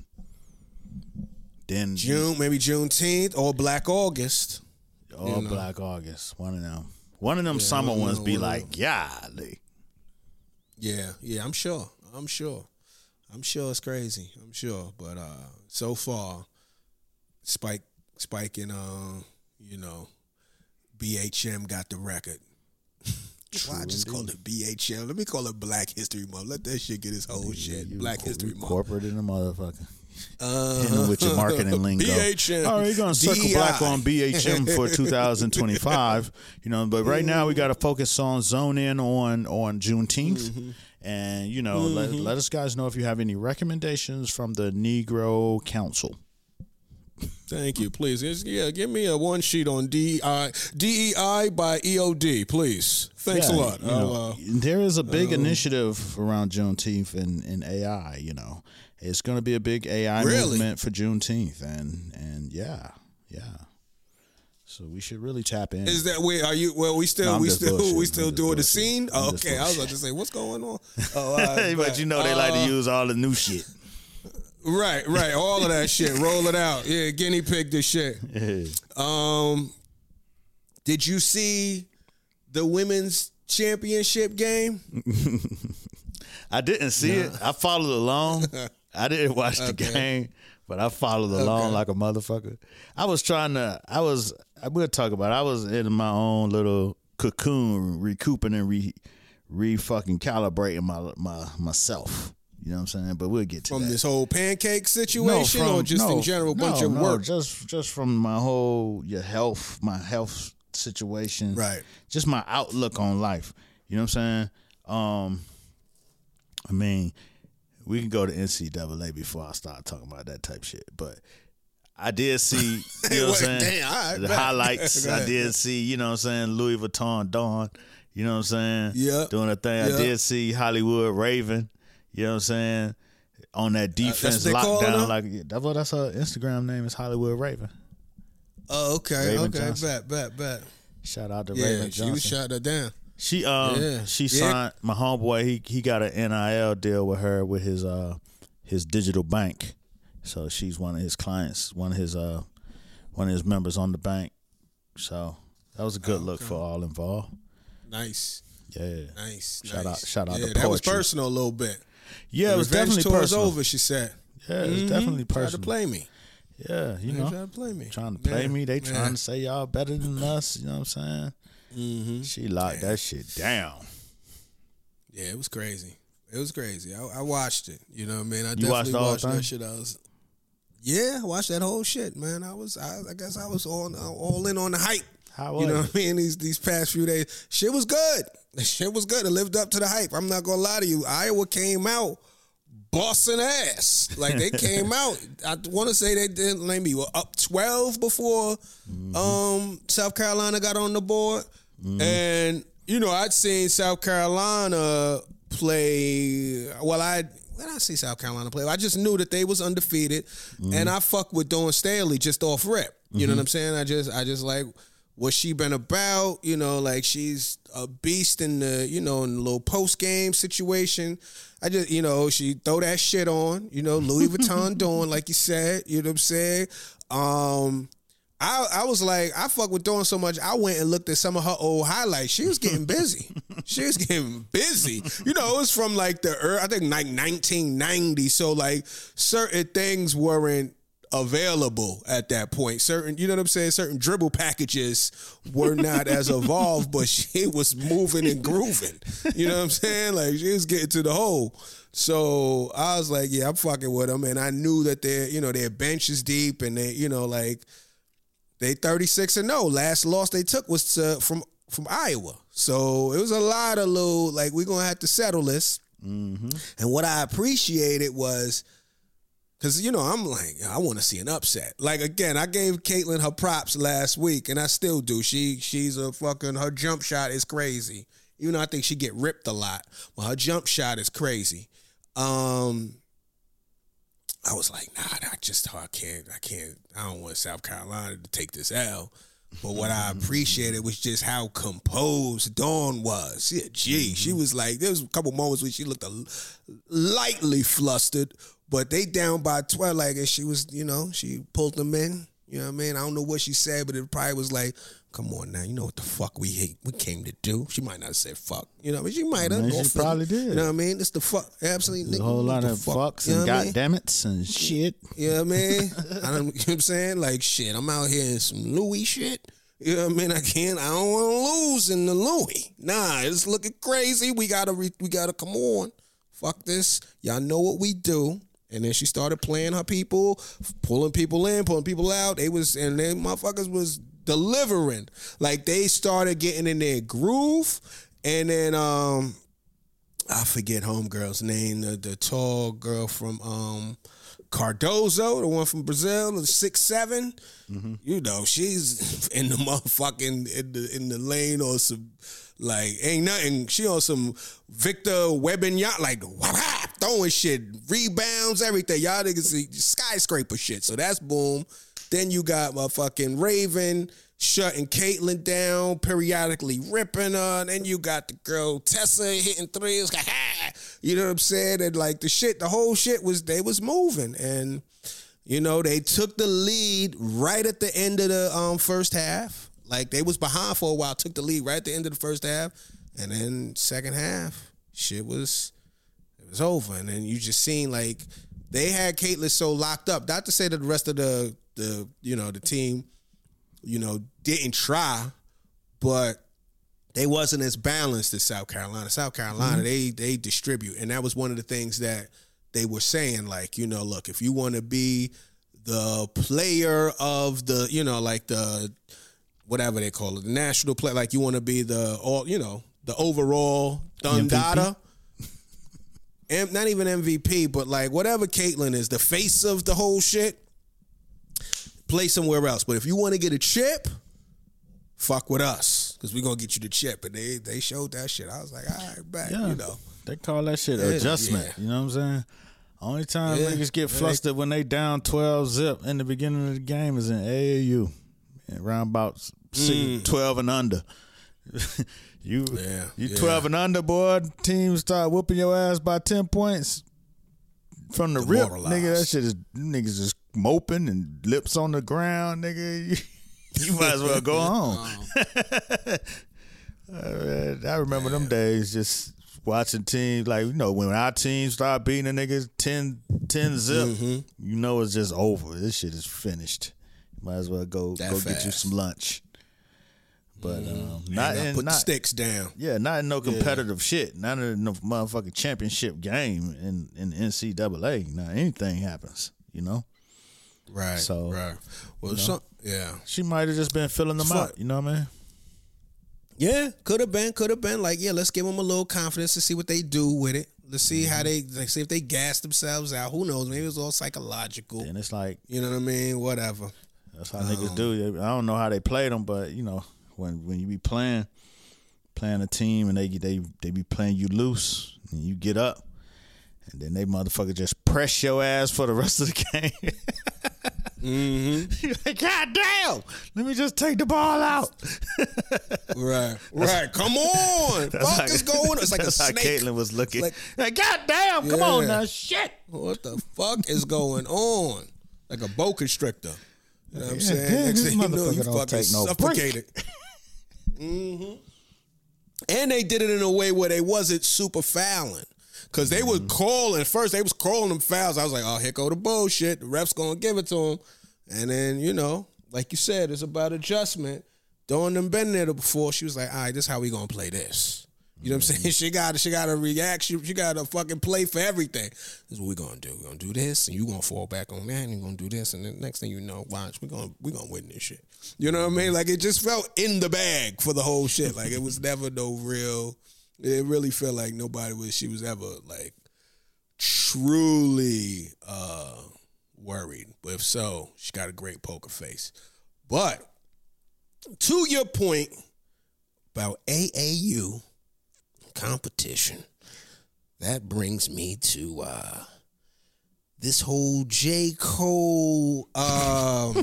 Then June, maybe Juneteenth or Black August. Or you know. Black August. One of them. One of them yeah, summer ones know, be like, golly. Yeah, yeah, I'm sure. I'm sure. I'm sure it's crazy. I'm sure. But uh, so far, Spike Spike and uh, you know, B H M got the record. Why I just call it B H M? Let me call it Black History Month. Let that shit get its whole yeah, shit. Black co- History Month. Corporate in the motherfucker. Uh, Hitting with your marketing lingo. B H M. All right, you're going to circle back on B H M for two thousand twenty-five. You know, but right now we got to focus on zone in on, on Juneteenth. Mm-hmm. And, you know, mm-hmm. let, let us guys know if you have any recommendations from the Negro Council. Thank you. Please. Yeah, give me a one sheet on D E I, D E I by E O D, please. Thanks yeah, a lot. You know, uh, there is a big um, initiative around Juneteenth in, in A I, you know. It's going to be a big A I really? movement for Juneteenth. And, and yeah, yeah. So we should really tap in. Is that where are you? Well, we still, no, we still, bullshit. we still doing the scene. Oh, okay, I was about to say, what's going on? Oh, right, but right. you know they uh, like to use all the new shit. Right, right, all of that shit. Roll it out. Yeah, guinea pig this shit. um, did you see the women's championship game? I didn't see no. it. I followed along. I didn't watch the okay. game. But I followed along okay. like a motherfucker. I was trying to, I was, I will talk about it. I was in my own little cocoon, recouping and re, re fucking calibrating my, my myself. You know what I'm saying? But we'll get to from that. this whole pancake situation, no, from, or just no, in general, a no, bunch of no, work. Just, just from my whole your health, my health situation, right? Just my outlook on life. You know what I'm saying? Um, I mean. We can go to N C double A before I start talking about that type shit. But I did see, you know what I'm saying? Damn, all right, the back. highlights. I did see, you know what I'm saying, Louis Vuitton Dawn, you know what I'm saying? Yeah. Doing a thing. Yep. I did see Hollywood Raven, you know what I'm saying? On that defense uh, lockdown. Like that's what that's her Instagram name is Hollywood Raven. Oh, okay. Raven okay. Johnson. Bet, bet, bet. Shout out to yeah, Raven Johnson. She was shot her down. She um yeah. she yeah. signed my homeboy. He he got an N I L deal with her with his uh his digital bank, so she's one of his clients, one of his uh one of his members on the bank. So that was a good oh, look okay. for all involved. Nice, yeah, nice. Shout nice. out, shout out yeah, to that poetry. was personal a little bit. Yeah, the it was definitely tour personal. Was over, she said. Yeah, it was mm-hmm. definitely personal. Tried to play me. Yeah, you they know, trying to play me. Trying to play yeah. me. They trying yeah. to say y'all better than us. You know what I'm saying? Mm-hmm. She locked Damn. that shit down. Yeah, it was crazy. It was crazy. I, I watched it. You know what I mean? I you definitely watched, the watched whole that thing? shit. I was, yeah, I watched that whole shit, man. I was, I, I guess I was all, all in on the hype. How was you know it? what I mean? These these past few days, shit was good. Shit was good. It lived up to the hype. I'm not gonna lie to you. Iowa came out bossing ass. Like they came out. I want to say they did. Maybe were up twelve before mm-hmm. um, South Carolina got on the board, mm-hmm. and you know I'd seen South Carolina play. Well, I when I see South Carolina play, I just knew that they was undefeated, mm-hmm. and I fuck with Dawn Staley just off rip. You mm-hmm. know what I'm saying? I just I just like. What she been about, you know, like she's a beast in the, you know, in the little post game situation. I just, you know, she throw that shit on, you know, Louis Vuitton Dawn, like you said, you know what I'm saying? Um, I, I was like, I fuck with Dawn so much, I went and looked at some of her old highlights. She was getting busy. She was getting busy. You know, it was from like the, early, I think like nineteen ninety. So like certain things weren't available at that point. Certain, you know what I'm saying? Certain dribble packages were not as evolved, but she was moving and grooving. You know what I'm saying? Like she was getting to the hole. So I was like, yeah, I'm fucking with them. And I knew that their, you know, their bench is deep and they, you know, like, they thirty-six and oh. Last loss they took was to, from from Iowa. So it was a lot of little, like, we're going to have to settle this. Mm-hmm. And what I appreciated was, because, you know, I'm like, I want to see an upset. Like, again, I gave Caitlin her props last week, and I still do. She She's a fucking, her jump shot is crazy. Even though I think she get ripped a lot. But her jump shot is crazy. Um... I was like, nah, I just, I can't, I can't, I don't want South Carolina to take this L. But what I appreciated was just how composed Dawn was. Yeah, gee, she was like, there was a couple moments where she looked a, lightly flustered, but they down by twelve, like, and she was, you know, she pulled them in. You know what I mean? I don't know what she said, but it probably was like, come on now, you know what the fuck we hate, we came to do. She might not have said fuck, you know, but she might have. Man, she probably did. You know what I mean? It's the fuck, absolutely. A whole lot of fuck, fucks you know and goddammits and shit. You know what I mean? I don't, you know what I'm saying? Like, shit, I'm out here in some Louis shit. You know what I mean? I can't, I don't want to lose in the Louis. Nah, it's looking crazy. We gotta, re, we gotta, come on. Fuck this. Y'all know what we do. And then she started playing her people, pulling people in, pulling people out. They was, and then motherfuckers was delivering. Like, they started getting in their groove. And then, um, I forget homegirl's name, the, the tall girl from um, Cardozo, the one from Brazil, the six seven. Mm-hmm. You know, she's in the motherfucking, in the, in the lane or some, like, ain't nothing. She on some Victor Wembanyama, like, whap, throwing shit, rebounds, everything. Y'all niggas see skyscraper shit. So that's boom. Then you got motherfucking Raven shutting Caitlyn down, periodically ripping her. Then you got the girl Tessa hitting threes. You know what I'm saying? And like the shit, the whole shit was, they was moving. And, you know, they took the lead right at the end of the um, first half. Like, they was behind for a while, took the lead right at the end of the first half. And then second half, shit was, it was over. And then you just seen, like, they had Caitlyn so locked up. Not to say that the rest of the, the you know, the team, you know, didn't try, but they wasn't as balanced as South Carolina. South Carolina, mm-hmm. they they distribute. And that was one of the things that they were saying, like, you know, look, if you want to be the player of the, you know, like the, whatever they call it, the national play, like you want to be the, all, you know, the overall Dundada. M- not even M V P, but like whatever Caitlyn is, the face of the whole shit, play somewhere else. But if you want to get a chip, fuck with us, because we're going to get you the chip. And they they showed that shit. I was like, all right, back, yeah, you know. They call that shit yeah, adjustment. Yeah. You know what I'm saying? Only time yeah. niggas get flustered yeah. when they down twelve zip in the beginning of the game is in A A U. Around about mm. twelve and under. you yeah, you yeah. twelve and under, boy. Teams start whooping your ass by ten points from the rip, nigga. That shit is niggas just moping and lips on the ground, nigga. You, you might as well go home. uh, I remember Damn. them days just watching teams, like, you know, when our team start beating the niggas ten, ten zip, mm-hmm. you know it's just over. This shit is finished. Might as well go that go fast. Get you some lunch. But um, not in, put not, the sticks down. Yeah, not in no competitive yeah. shit. Not in no motherfucking championship game in in the N C double A. Now anything happens, you know. Right. So right. Well, you know, some, yeah. She might have just been filling them out. You know what I mean? Yeah, could have been. Could have been. Like, yeah, let's give them a little confidence to see what they do with it. Let's see mm-hmm. how they, like, see if they gas themselves out. Who knows? Maybe it's all psychological. And it's like, you know what I mean? Whatever. That's how um, niggas do. I don't know how they played them, but you know, when when you be playing, playing a team and they they they be playing you loose and you get up, and then they motherfucker just press your ass for the rest of the game. mm-hmm. You're like, God damn! Let me just take the ball out. right, right. Come on, fuck how, is going on? It's like a that's snake. How Caitlyn was looking. Like, like, God damn! Come yeah. on now, shit. What the fuck is going on? Like a boa constrictor. You know what I'm Yeah, saying? yeah, Next this thing you know, motherfucker you don't fucking take no break. suffocated. mm-hmm. And they did it in a way where they wasn't super fouling. Because they was calling, first they was calling them fouls. I was like, oh, here go the bullshit. The ref's going to give it to them. And then, you know, like you said, it's about adjustment. Dawn done been there before. She was like, all right, this is how we going to play this. You know what I'm saying? She got she got to react. She, she got to fucking play for everything. This is what we're going to do. We're going to do this, and you're going to fall back on that, and you're going to do this, and then next thing you know, watch, we're going we gonna win this shit. You know what I mean? Like, it just felt in the bag for the whole shit. Like, it was never no real, it really felt like nobody was, she was ever, like, truly uh, worried. But if so, she got a great poker face. But, to your point about A A U, competition, that brings me to uh, this whole J. Cole, um,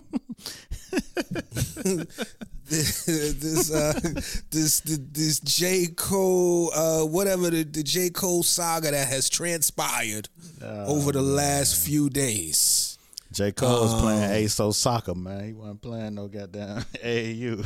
this this, uh, this this J. Cole, uh, whatever the, the J. Cole saga that has transpired oh, over the man. last few days. J. Cole was um, playing A S O soccer, man. He wasn't playing no goddamn A A U.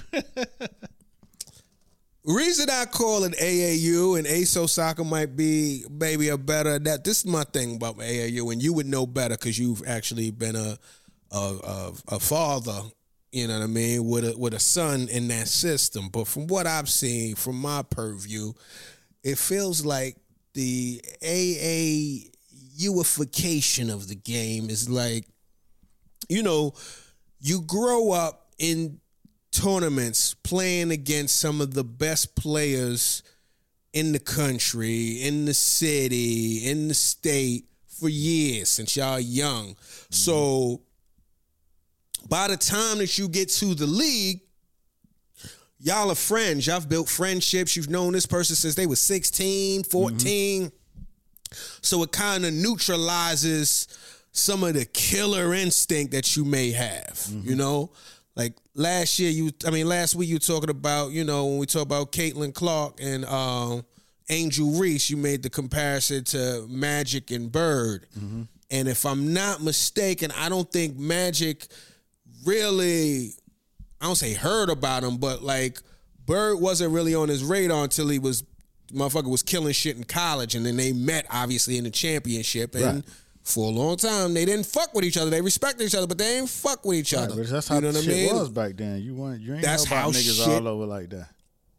Reason I call it A A U and A S O soccer might be maybe a better, that this is my thing about A A U, and you would know better because you've actually been a, a a a father, you know what I mean, with a with a son in that system. But from what I've seen, from my purview, it feels like the A A U-ification of the game is like, you know, you grow up in tournaments playing against some of the best players in the country, in the city, in the state for years since y'all young. Mm-hmm. So by the time that you get to the league, y'all are friends. Y'all have built friendships. You've known this person since they were sixteen, fourteen. Mm-hmm. So it kind of neutralizes some of the killer instinct that you may have, mm-hmm. you know? Like last year, you I mean, last week you were talking about, you know, when we talk about Caitlin Clark and um, Angel Reese, you made the comparison to Magic and Bird. Mm-hmm. And if I'm not mistaken, I don't think Magic really, I don't say heard about him, but like Bird wasn't really on his radar until he was, motherfucker was killing shit in college. And then they met, obviously, in the championship. And right. for a long time, they didn't fuck with each other. They respected each other, but they ain't fuck with each other. Right, but that's how you know the what shit I mean? was back then. You weren't, you ain't that's know about how niggas shit, all over like that.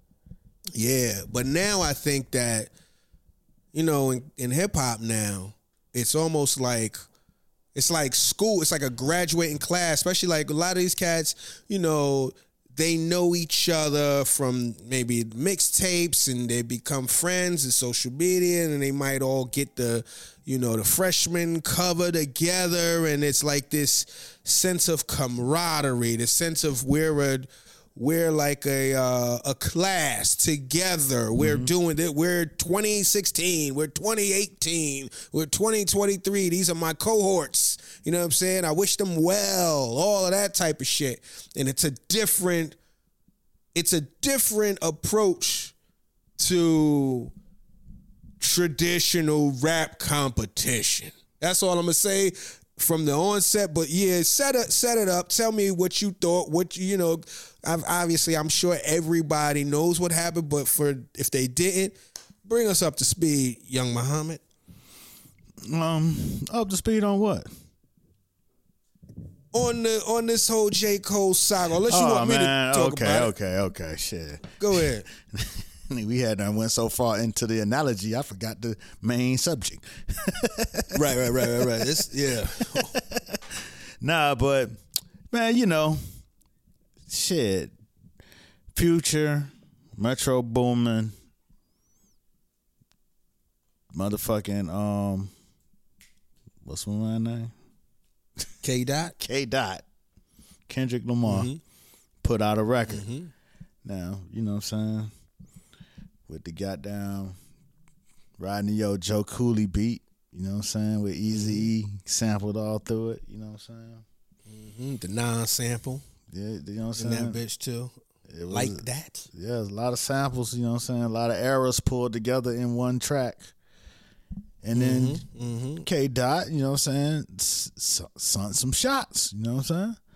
Yeah, but now I think that, you know, in, in hip hop now, it's almost like, it's like school. It's like a graduating class, especially like a lot of these cats, you know, they know each other from maybe mixtapes and they become friends in social media and they might all get the, you know, the freshman cover together and it's like this sense of camaraderie, the sense of we're a, we're like a uh, a class together. We're mm-hmm. doing it. We're twenty sixteen. We're twenty eighteen. We're twenty twenty-three. These are my cohorts. You know what I'm saying? I wish them well. All of that type of shit. And it's a different, it's a different approach to traditional rap competition. That's all I'm gonna say from the onset. But yeah, set it set it up. Tell me what you thought. What you know. I've, obviously, I'm sure everybody knows what happened, but for if they didn't, bring us up to speed, young Muhammad. Um, up to speed on what? On the on this whole J. Cole saga. Unless you oh, want me man. to talk okay, about okay, it. Okay, okay, shit. Go ahead. We had done went so far into the analogy, I forgot the main subject. right, right, right, right, right. It's, yeah. Nah, but man, you know, shit. Future, Metro Boomin, motherfucking um, what's my name? K Dot. K Dot. Kendrick Lamar mm-hmm. put out a record. Mm-hmm. Now, you know what I'm saying? With the goddamn Rodney Yo Joe Cooley beat, you know what I'm saying? With Eazy-E sampled all through it, you know what I'm saying? Mm-hmm. The non-sample. Yeah, you know what I'm saying? And that bitch too. It was, like that? Yeah, a lot of samples, you know what I'm saying? A lot of eras pulled together in one track. And then mm-hmm, mm-hmm. K Dot, you know what I'm saying? S- s- some shots, you know what I'm saying?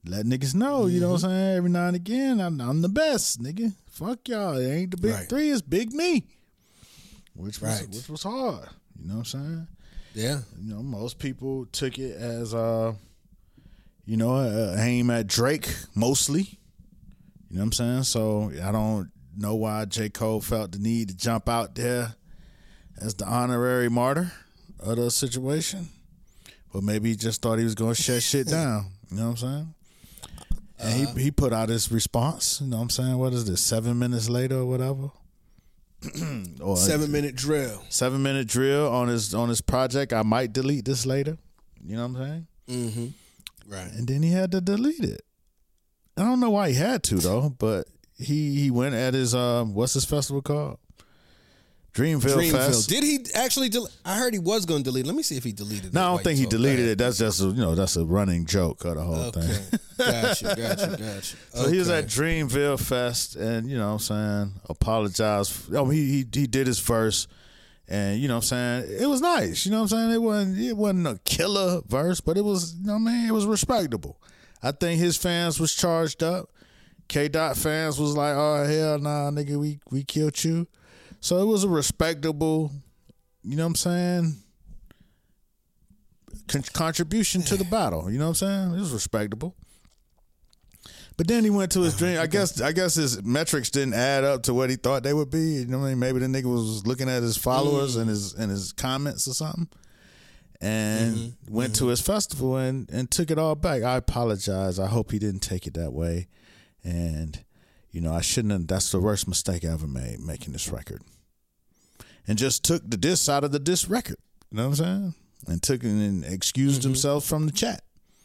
let niggas know, mm-hmm. you know what I'm saying? Every now and again, I'm, I'm the best, nigga. Fuck y'all. It ain't the big right. three, it's big me. Which was right. which was hard. You know what I'm saying? Yeah. You know, most people took it as uh, you know, a aim at Drake mostly. You know what I'm saying? So I don't know why J. Cole felt the need to jump out there as the honorary martyr of the situation. But maybe he just thought he was going to shut shit down. You know what I'm saying? And uh, he he put out his response. You know what I'm saying? What is this, seven minutes later or whatever? or seven minute drill. Seven minute drill on his on his project. I might delete this later. You know what I'm saying? Mm-hmm. Right. And then he had to delete it. I don't know why he had to though, but he he went at his um what's his festival called? Dreamville, Dreamville Fest. Did he actually del- I heard he was going to delete it. Let me see if he deleted it. No, I don't think he deleted it. That's just a, you know, that's a running joke of the whole okay. thing. Gotcha, gotcha, gotcha. So okay. he was at Dreamville Fest and, you know what I'm saying, apologized. Oh, he, he he did his verse and, you know what I'm saying, it was nice. You know what I'm saying? It wasn't it wasn't a killer verse, but it was, you know what I mean, it was respectable. I think his fans was charged up. K-Dot fans was like, oh, hell nah, nigga, we, we killed you. So it was a respectable, you know what I'm saying, Con- contribution to the battle. You know what I'm saying? It was respectable. But then he went to his dream. I guess I guess his metrics didn't add up to what he thought they would be. You know what I mean? Maybe the nigga was looking at his followers mm. and his and his comments or something. And mm-hmm. went mm-hmm. to his festival and, and took it all back. I apologize. I hope he didn't take it that way. And, you know, I shouldn't have. That's the worst mistake I ever made, making this record. And just took the diss out of the diss record. You know what I'm saying? And took it and excused mm-hmm. himself from the chat.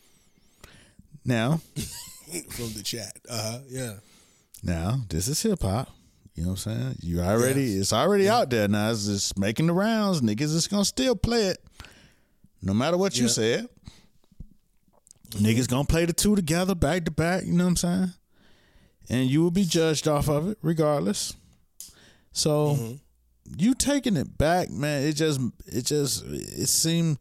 Now. From the chat. Uh-huh. Yeah. Now, this is hip hop. You know what I'm saying? You already, yes. It's already yeah. out there now. It's just making the rounds. Niggas is going to still play it. No matter what you yeah. said. Mm-hmm. Niggas going to play the two together back to back. You know what I'm saying? And you will be judged off of it regardless. So. Mm-hmm. You taking it back, man, it just, it just, it seemed,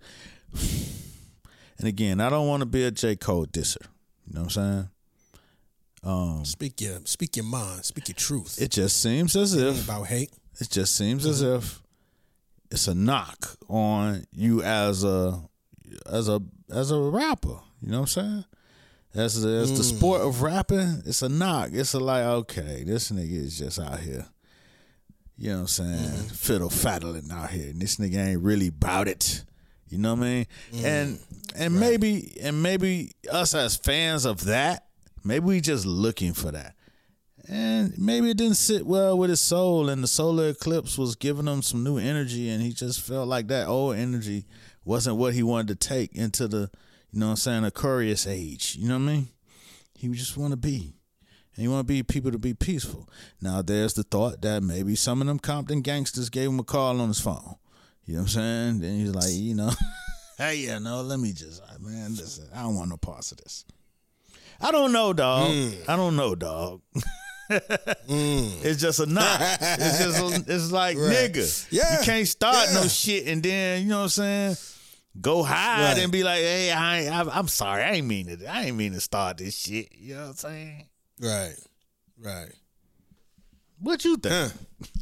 and again, I don't want to be a J. Cole disser. You know what I'm saying? Um, speak your, speak your mind, speak your truth. It just seems as if, about hate. It just seems mm-hmm. as if it's a knock on you as a, as a, as a rapper. You know what I'm saying? As, a, as mm. the sport of rapping, it's a knock. It's a like, okay, this nigga is just out here. You know what I'm saying? Mm-hmm. Fiddle faddling out here. And this nigga ain't really about it. You know what I mean? Mm-hmm. And and right. maybe and maybe us as fans of that, maybe we just looking for that. And maybe it didn't sit well with his soul and the solar eclipse was giving him some new energy and he just felt like that old energy wasn't what he wanted to take into the, you know what I'm saying, Aquarius age. You know what I mean? He just want to be. And you want to be people to be peaceful. Now, there's the thought that maybe some of them Compton gangsters gave him a call on his phone. You know what I'm saying? Then he's like, you know, hey, yeah, no, let me just, man, listen, I don't want no parts of this. I don't know, dog. Mm. I don't know, dog. mm. It's just a knock. It's just, a, it's like, right. nigga, yeah. you can't start yeah. no shit and then, you know what I'm saying? Go hide right. and be like, hey, I, I, I'm sorry, I ain't mean to, I ain't mean to start this shit. You know what I'm saying? Right, right. What you think?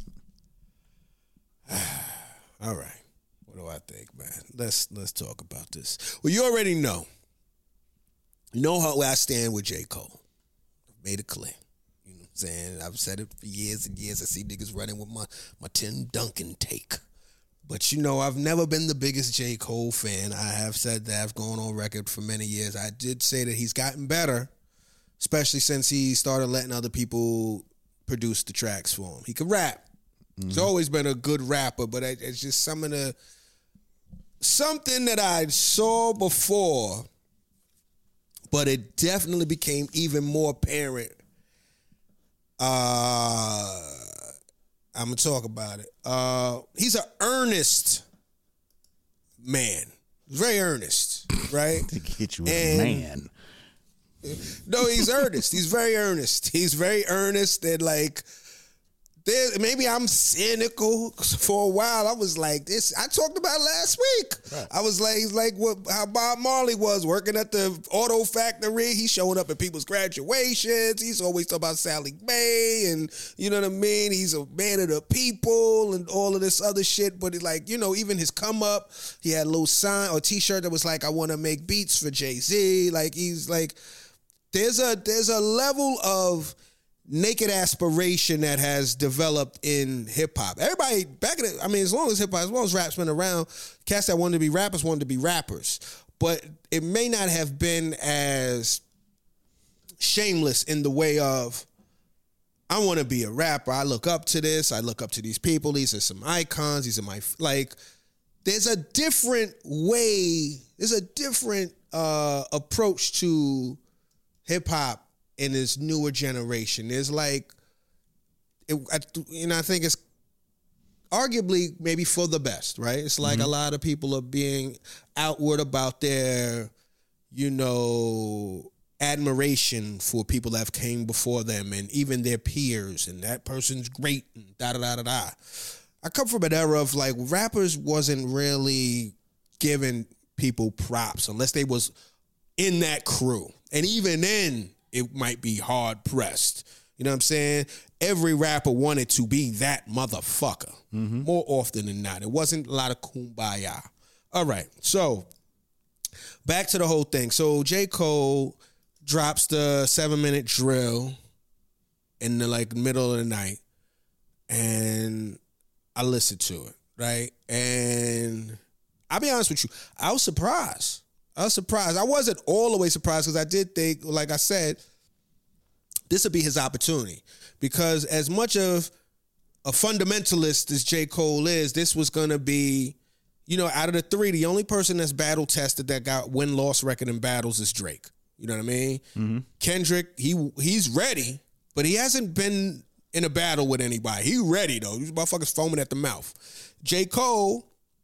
Huh. All right. What do I think, man? Let's let's talk about this. Well, you already know. You know how I stand with J. Cole. I've made it clear. You know what I'm saying? I've said it for years and years. I see niggas running with my, my Tim Duncan take. But, you know, I've never been the biggest J. Cole fan. I have said that. I've gone on record for many years. I did say that he's gotten better. Especially since he started letting other people produce the tracks for him. He could rap. Mm-hmm. He's always been a good rapper, but it's just some of the something that I saw before, but it definitely became even more apparent. Uh, I'm gonna talk about it. Uh, he's an earnest man. Very earnest, right? To get you a man. No, he's earnest. He's very earnest. He's very earnest and like there, maybe I'm cynical. For a while, I was like this. I talked about it last week. Right. I was like, he's like what how Bob Marley was working at the auto factory. He's showing up at people's graduations. He's always talking about Sally Mae, and you know what I mean. He's a man of the people and all of this other shit. But it, like, you know, even his come up, he had a little sign or T-shirt that was like, "I want to make beats for Jay-Z." Like he's like, there's a there's a level of naked aspiration that has developed in hip hop. Everybody back in the, I mean, as long as hip hop, as long as rap's been around, cats that wanted to be rappers wanted to be rappers. But it may not have been as shameless in the way of, I want to be a rapper. I look up to this. I look up to these people. These are some icons. These are my, like, there's a different way, there's a different uh, approach to hip hop in this newer generation. There's like, it, I, you know, I think it's arguably maybe for the best, right? It's like mm-hmm. a lot of people are being outward about their, you know, admiration for people that have came before them and even their peers, and that person's great, and da da da da da. I come from an era of like rappers wasn't really giving people props unless they was in that crew, and even then, it might be hard pressed. You know what I'm saying? Every rapper wanted to be that motherfucker mm-hmm. more often than not. It wasn't a lot of kumbaya. All right. So back to the whole thing. So J. Cole drops the seven minute drill in the like middle of the night, and I listened to it. Right. And I'll be honest with you. I was surprised. I was surprised. I wasn't all the way surprised because I did think, like I said, this would be his opportunity. Because as much of a fundamentalist as J. Cole is, this was going to be, you know, out of the three, the only person that's battle tested that got win-loss record in battles is Drake. You know what I mean? Mm-hmm. Kendrick, he he's ready, but he hasn't been in a battle with anybody. He ready, though. These motherfuckers foaming at the mouth. J. Cole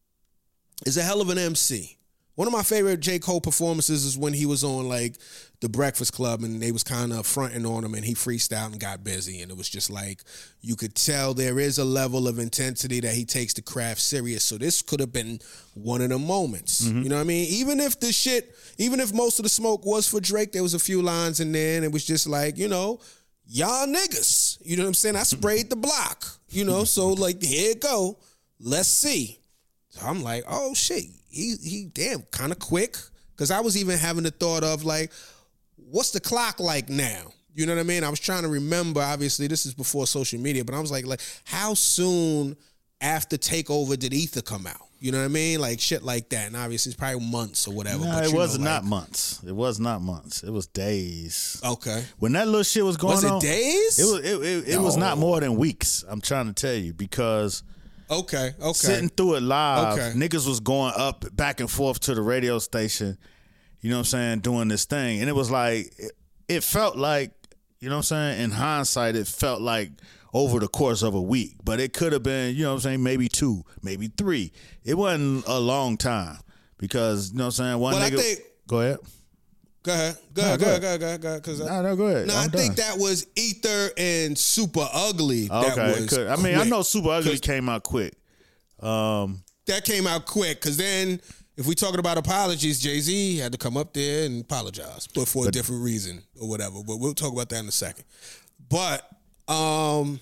is a hell of an M C. One of my favorite J. Cole performances is when he was on like the Breakfast Club and they was kind of fronting on him and he freestyled and got busy. And it was just like, you could tell there is a level of intensity that he takes the craft serious. So this could have been one of the moments. Mm-hmm. You know what I mean? Even if the shit, even if most of the smoke was for Drake, there was a few lines in there and it was just like, you know, y'all niggas. You know what I'm saying? I sprayed the block, you know? So like, here it go. Let's see. So I'm like, oh shit. He, he damn, kind of quick. Because I was even having the thought of, like, what's the clock like now? You know what I mean? I was trying to remember, obviously, this is before social media, but I was like, like, how soon after Takeover did Ether come out? You know what I mean? Like, shit like that. And obviously, it's probably months or whatever. No, but it was know, not like, months. It was not months. It was days. Okay. When that little shit was going on. Was it on, days? It was, it, it, it no. was not more than weeks, I'm trying to tell you, because... Okay, okay. Sitting through it live, okay. niggas was going up back and forth to the radio station, you know what I'm saying, doing this thing. And it was like, it, it felt like, you know what I'm saying, in hindsight, it felt like over the course of a week. But it could have been, you know what I'm saying, maybe two, maybe three. It wasn't a long time because, you know what I'm saying, one well, nigga... I think, go ahead. Go ahead. Go no, ahead. go Go ahead. ahead. Go ahead. Go ahead. Cause no, no, go ahead. No, I'm I done. think that was Ether and Super Ugly. That okay, was could. I mean, quick. I know Super Ugly came out quick. Um, that came out quick because then if we talking about apologies, Jay-Z had to come up there and apologize, but for a but, different reason or whatever. But we'll talk about that in a second. But um,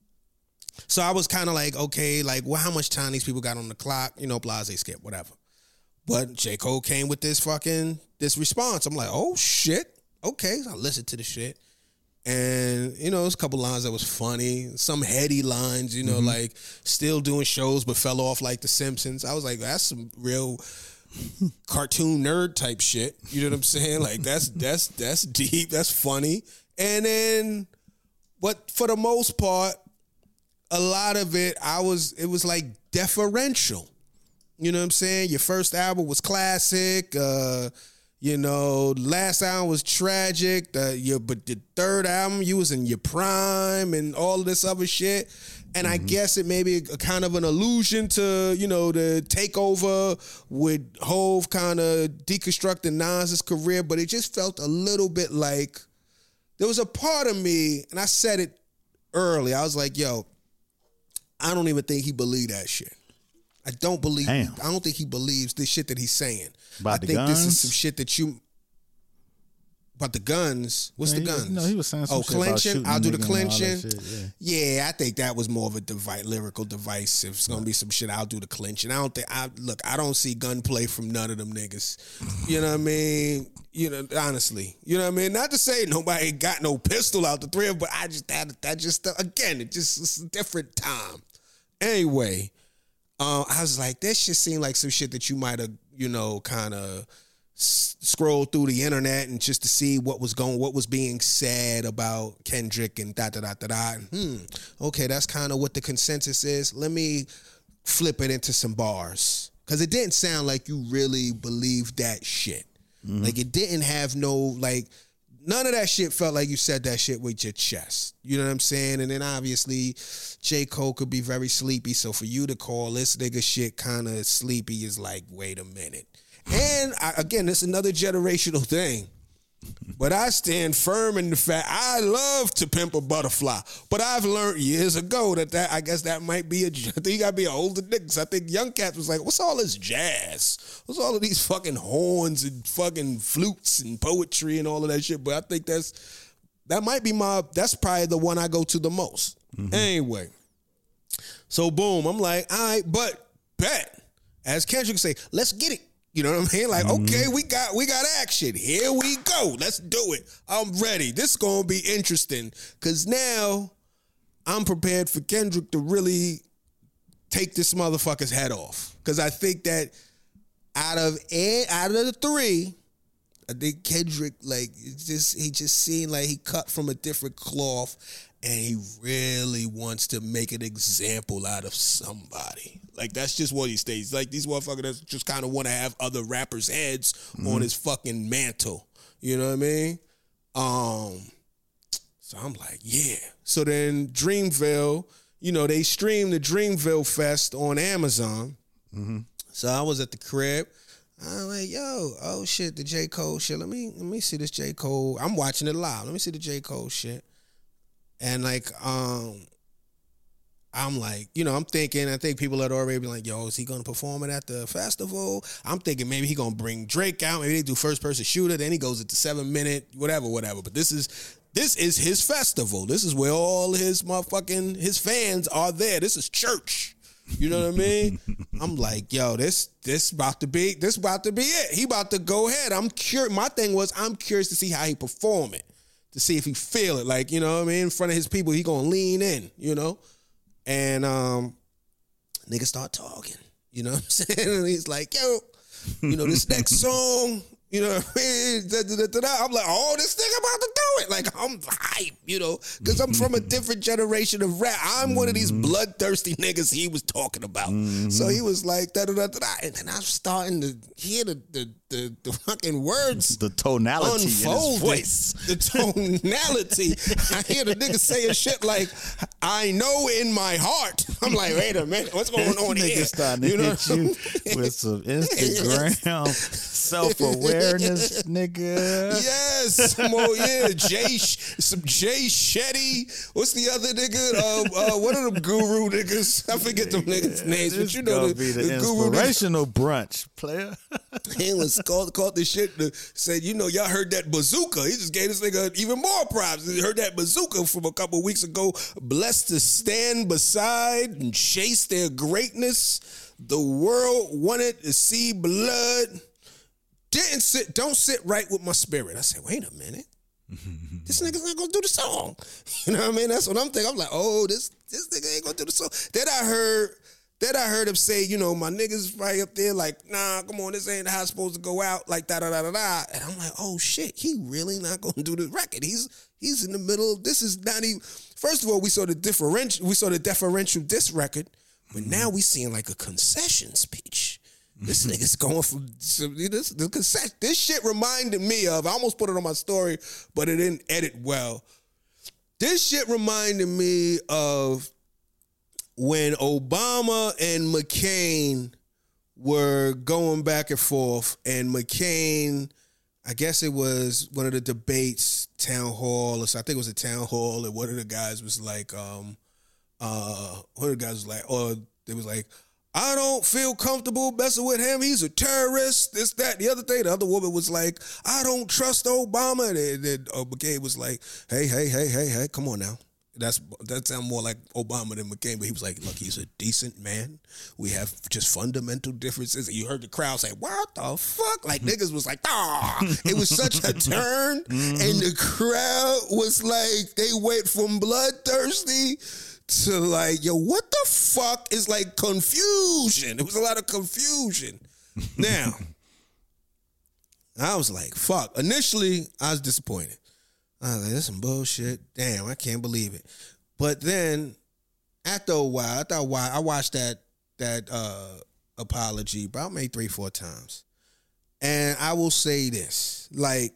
so I was kind of like, okay, like, well, how much time these people got on the clock? You know, blase, skip, whatever. But J. Cole came with this fucking this response. I'm like, oh shit, okay. So I listened to the shit. And, you know, there's a couple lines that was funny. Some heady lines, you know, mm-hmm. like still doing shows but fell off like The Simpsons. I was like, that's some real cartoon nerd type shit. You know what I'm saying? Like, that's that's that's deep. That's funny. And then, but for the most part, a lot of it, I was, it was like deferential. You know what I'm saying? Your first album was classic. Uh, You know, last album was tragic. The, your, but the third album, you was in your prime and all of this other shit. And mm-hmm. I guess it may be a, kind of an allusion to, you know, the takeover with Hove kind of deconstructing Nas's career. But it just felt a little bit like there was a part of me, and I said it early. I was like, yo, I don't even think he believed that shit. I don't believe. Damn. I don't think he believes the shit that he's saying. About I the think guns? this is some shit that you. About the guns. What's Yeah, the he was- guns? no, he was saying some oh, shit about clinching. shooting I'll do the nigga and all that clinching. shit, yeah. yeah, I think that was more of a device, lyrical device. If it's gonna be some shit, I'll do the clinching. I don't think. I look. I don't see gunplay from none of them niggas. You know what I mean? You know, honestly. You know what I mean? Not to say nobody got no pistol out the three of them, but I just that that just again, it just it's a different time. Anyway, uh, I was like, this shit seemed like some shit that you might have, you know, kind of s- scrolled through the internet and just to see what was going, what was being said about Kendrick and da da da da da. And, hmm, okay, that's kind of what the consensus is. Let me flip it into some bars because it didn't sound like you really believed that shit. Mm-hmm. Like it didn't have no like. None of that shit felt like you said that shit with your chest. You know what I'm saying? And then obviously, J. Cole could be very sleepy. So for you to call this nigga shit kind of sleepy is like, wait a minute. And I, again, it's another generational thing. But I stand firm in the fact I love To Pimp a Butterfly. But I've learned years ago that, that I guess that might be a, I think you gotta be an older nigga. So I think young cats was like, what's all this jazz? What's all of these fucking horns and fucking flutes and poetry and all of that shit? But I think that's, that might be my, that's probably the one I go to the most. Mm-hmm. Anyway. So boom, I'm like, all right, but bet. As Kendrick would say, let's get it. You know what I mean? Like, mm-hmm. okay, we got we got action. Here we go. Let's do it. I'm ready. This is going to be interesting because now I'm prepared for Kendrick to really take this motherfucker's head off. Because I think that out of out of the three, I think Kendrick, like, it's just he just seemed like he cut from a different cloth and he really wants to make an example out of somebody. Like, that's just what he stays. Like, these motherfuckers that just kind of want to have other rappers' heads mm-hmm. on his fucking mantle. You know what I mean? Um, so I'm like, yeah. So then Dreamville, you know, they streamed the Dreamville Fest on Amazon. Mm-hmm. So I was at the crib. I'm like, yo, oh shit, the J. Cole shit. Let me let me see this J. Cole. I'm watching it live. Let me see the J. Cole shit. And like, um, I'm like, you know, I'm thinking, I think people had already been like, yo, is he gonna perform it at the festival? I'm thinking maybe he gonna bring Drake out. Maybe they do first person shooter. Then he goes at the seven minute, whatever, whatever. But this is this is his festival. This is where all his motherfucking his fans are there. This is church. You know what I mean? I'm like, yo, this this about to be this about to be it. He about to go ahead. I'm curious. My thing was, I'm curious to see how he perform it, to see if he feel it. Like, you know what I mean? In front of his people, he gonna lean in. You know, and um, niggas start talking. You know what I'm saying? And he's like, yo, you know, this next song. You know what I mean? Da, da, da, da, da. I'm like, oh, this nigga about to do it. Like, I'm hype, you know, because I'm from a different generation of rap. I'm one of these bloodthirsty niggas he was talking about. Mm-hmm. So he was like, da, da, da, da, da. And then I'm starting to hear the the, the, the fucking words. The tonality unfold. in his voice. The tonality. I hear the nigga saying shit like, I know in my heart. I'm like, wait a minute, what's going on this here? Nigga starting to you know? hit you with some Instagram self-awareness, nigga. Yes, more yeah, Jay, some Jay Shetty. What's the other nigga? Uh, uh, what are them guru niggas? I forget them niggas' names, This but you know the, be the, the guru inspirational brunch player. He was called called this shit. To, said, you know, y'all heard that bazooka. He just gave this nigga even more props. He heard that bazooka from a couple weeks ago. Blessed to stand beside and chase their greatness. The world wanted to see blood. Didn't sit, don't sit right with my spirit. I said, wait a minute. This nigga's not gonna do the song. You know what I mean? That's what I'm thinking. I'm like, oh, this this nigga ain't gonna do the song. Then I heard, then I heard him say, you know, my niggas right up there, like, nah, come on, this ain't how it's supposed to go out, like da da da da da. And I'm like, oh shit, he really not gonna do the record. He's he's in the middle. This is not even. First of all, we saw the differential, we saw the deferential diss record, but now we seeing like a concession speech. This nigga's going from this the concession. This shit reminded me of. I almost put it on my story, but it didn't edit well. This shit reminded me of when Obama and McCain were going back and forth, and McCain, I guess it was one of the debates, town hall, or so I think it was a town hall, and one of the guys was like, um, uh, one of the guys was like, or they was like, I don't feel comfortable messing with him. He's a terrorist. This, that, the other thing. The other woman was like, I don't trust Obama. And then uh, McCain was like, hey, hey, hey, hey, hey, come on now. That's that sounds more like Obama than McCain, but he was like, look, he's a decent man. We have just fundamental differences. And you heard the crowd say, what the fuck? Like niggas was like, ah. It was such a turn. Mm-hmm. And the crowd was like, they went from bloodthirsty to like, yo, what the fuck is like confusion? It was a lot of confusion. Now, I was like, fuck. Initially, I was disappointed. I was like, that's some bullshit. Damn, I can't believe it. But then, after a while, after a while, I watched that that uh, apology about maybe three, four times. And I will say this. Like,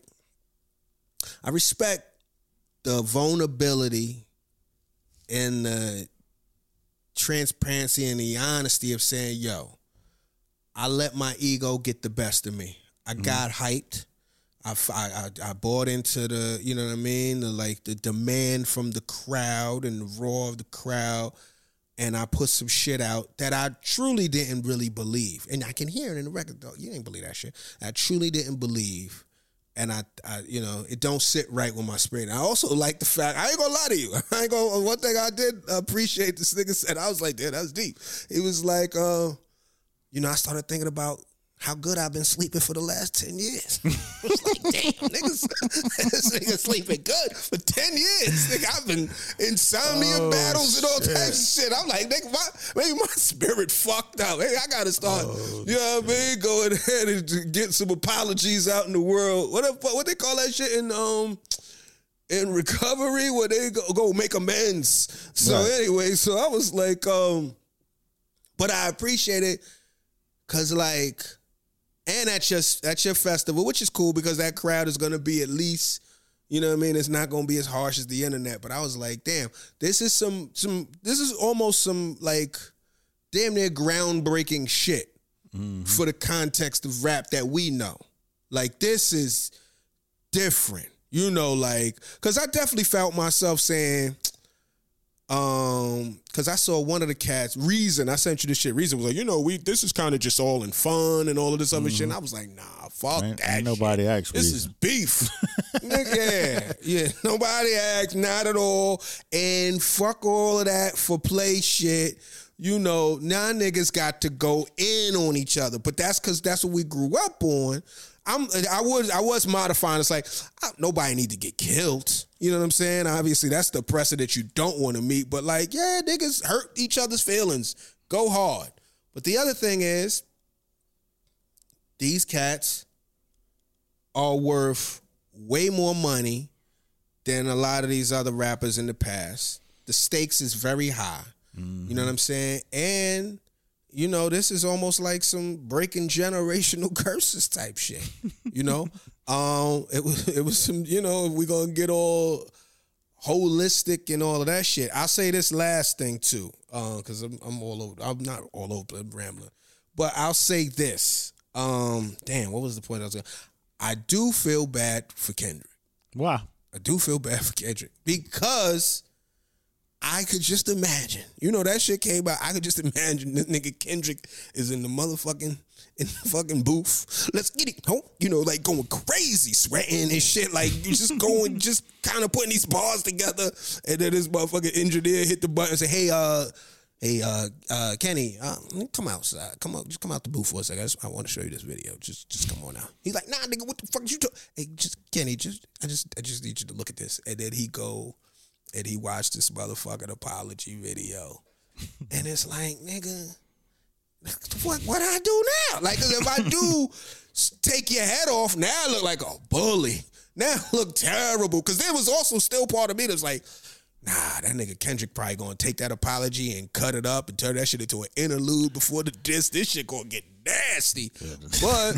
I respect the vulnerability and the transparency and the honesty of saying, yo, I let my ego get the best of me. I mm-hmm. got hyped. I, I, I bought into the, you know what I mean, the, like the demand from the crowd and the roar of the crowd, and I put some shit out that I truly didn't really believe. And I can hear it in the record, though. You didn't believe that shit. I truly didn't believe, and I, I you know, it don't sit right with my spirit. I also like the fact, I ain't gonna lie to you. I ain't gonna, one thing I did appreciate this nigga said, I was like, damn, that was deep. It was like, uh, you know, I started thinking about how good I've been sleeping for the last ten years. I was like, damn, niggas, this nigga sleeping good for ten years. Nigga, I've been insomnia oh, battles and all shit. types of shit. I'm like, nigga, my, maybe my spirit fucked up. Hey, I gotta start, oh, you know what I mean? Go ahead and get some apologies out in the world. What what they call that shit in um in recovery, where they go, go make amends. So right. anyway, so I was like, um, but I appreciate it because like, and at your, at your festival, which is cool because that crowd is going to be at least, you know what I mean? It's not going to be as harsh as the internet. But I was like, damn, this is some, some, this is almost some like damn near groundbreaking shit mm-hmm. for the context of rap that we know. Like, this is different, you know, like, because I definitely felt myself saying, Um, cause I saw one of the cats, Reason, I sent you this shit. Reason was like, you know, we this is kind of just all in fun and all of this other mm-hmm. shit. And I was like, nah, fuck ain't, that. Ain't nobody asked. This Reason. is beef. yeah, yeah. Nobody asked, not at all. And fuck all of that for play shit. You know, now niggas got to go in on each other, but that's cause that's what we grew up on. I'm, I was, I was modifying. It's like I, nobody need to get killed. You know what I'm saying? Obviously, that's the precedent you don't want to meet. But like, yeah, niggas hurt each other's feelings. Go hard. But the other thing is, these cats are worth way more money than a lot of these other rappers in the past. The stakes is very high. Mm-hmm. You know what I'm saying? And you know, this is almost like some breaking generational curses type shit. You know, um, it was it was some. You know, if we gonna get all holistic and all of that shit. I'll say this last thing too, because uh, I'm, I'm all over. I'm not all over. I'm rambling, but I'll say this. Um, damn, what was the point I was going? I do feel bad for Kendrick. Why? I do feel bad for Kendrick because I could just imagine, you know, that shit came out. I could just imagine this nigga Kendrick is in the motherfucking, in the fucking booth. Let's get it. Oh, you know, like going crazy, sweating and shit. Like you just going, just kind of putting these bars together. And then this motherfucking engineer hit the button and say, hey, uh, hey, uh, uh, Kenny, uh, come outside. Come out, just come out the booth for a second. I, just, I want to show you this video. Just, just come on out. He's like, nah, nigga, what the fuck you talking? Hey, just Kenny, just, I just, I just need you to look at this. And then he go. And he watched this motherfucking apology video. And it's like, nigga, what what I do now? Like, cause if I do take your head off, now I look like a bully. Now I look terrible. Cause there was also still part of me that's like, nah, that nigga Kendrick probably gonna take that apology and cut it up and turn that shit into an interlude before the diss. This shit gonna get nasty. But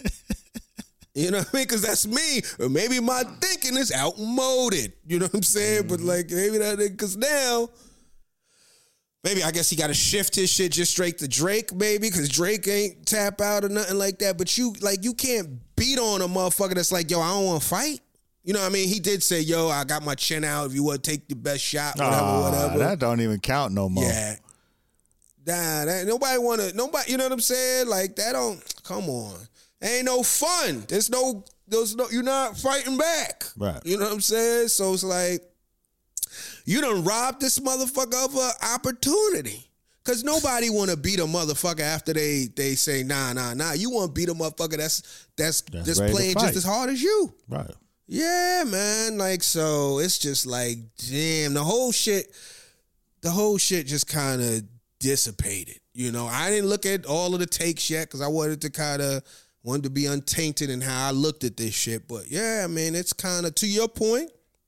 you know what I mean? Because that's me. Or maybe my thinking is outmoded. You know what I'm saying? Mm-hmm. But like, maybe that, because now, maybe I guess he got to shift his shit just straight to Drake, maybe, because Drake ain't tap out or nothing like that. But you, like, you can't beat on a motherfucker that's like, yo, I don't want to fight. You know what I mean? He did say, yo, I got my chin out. If you want to take the best shot, whatever, Nah, whatever. That don't even count no more. Yeah. Nah, that, nobody want to, nobody, you know what I'm saying? Like, that don't, come on. Ain't no fun. There's no, there's no, you're not fighting back. Right. You know what I'm saying? So it's like, you done robbed this motherfucker of an opportunity. Because nobody want to beat a motherfucker after they they say, nah, nah, nah. You want to beat a motherfucker that's, that's, That's that's ready to playing fight. just as hard as you. Right. Yeah, man. Like, so it's just like, damn, the whole shit, the whole shit just kind of dissipated. You know, I didn't look at all of the takes yet because I wanted to kind of, wanted to be untainted in how I looked at this shit. But yeah, I mean, it's kind of, to your point,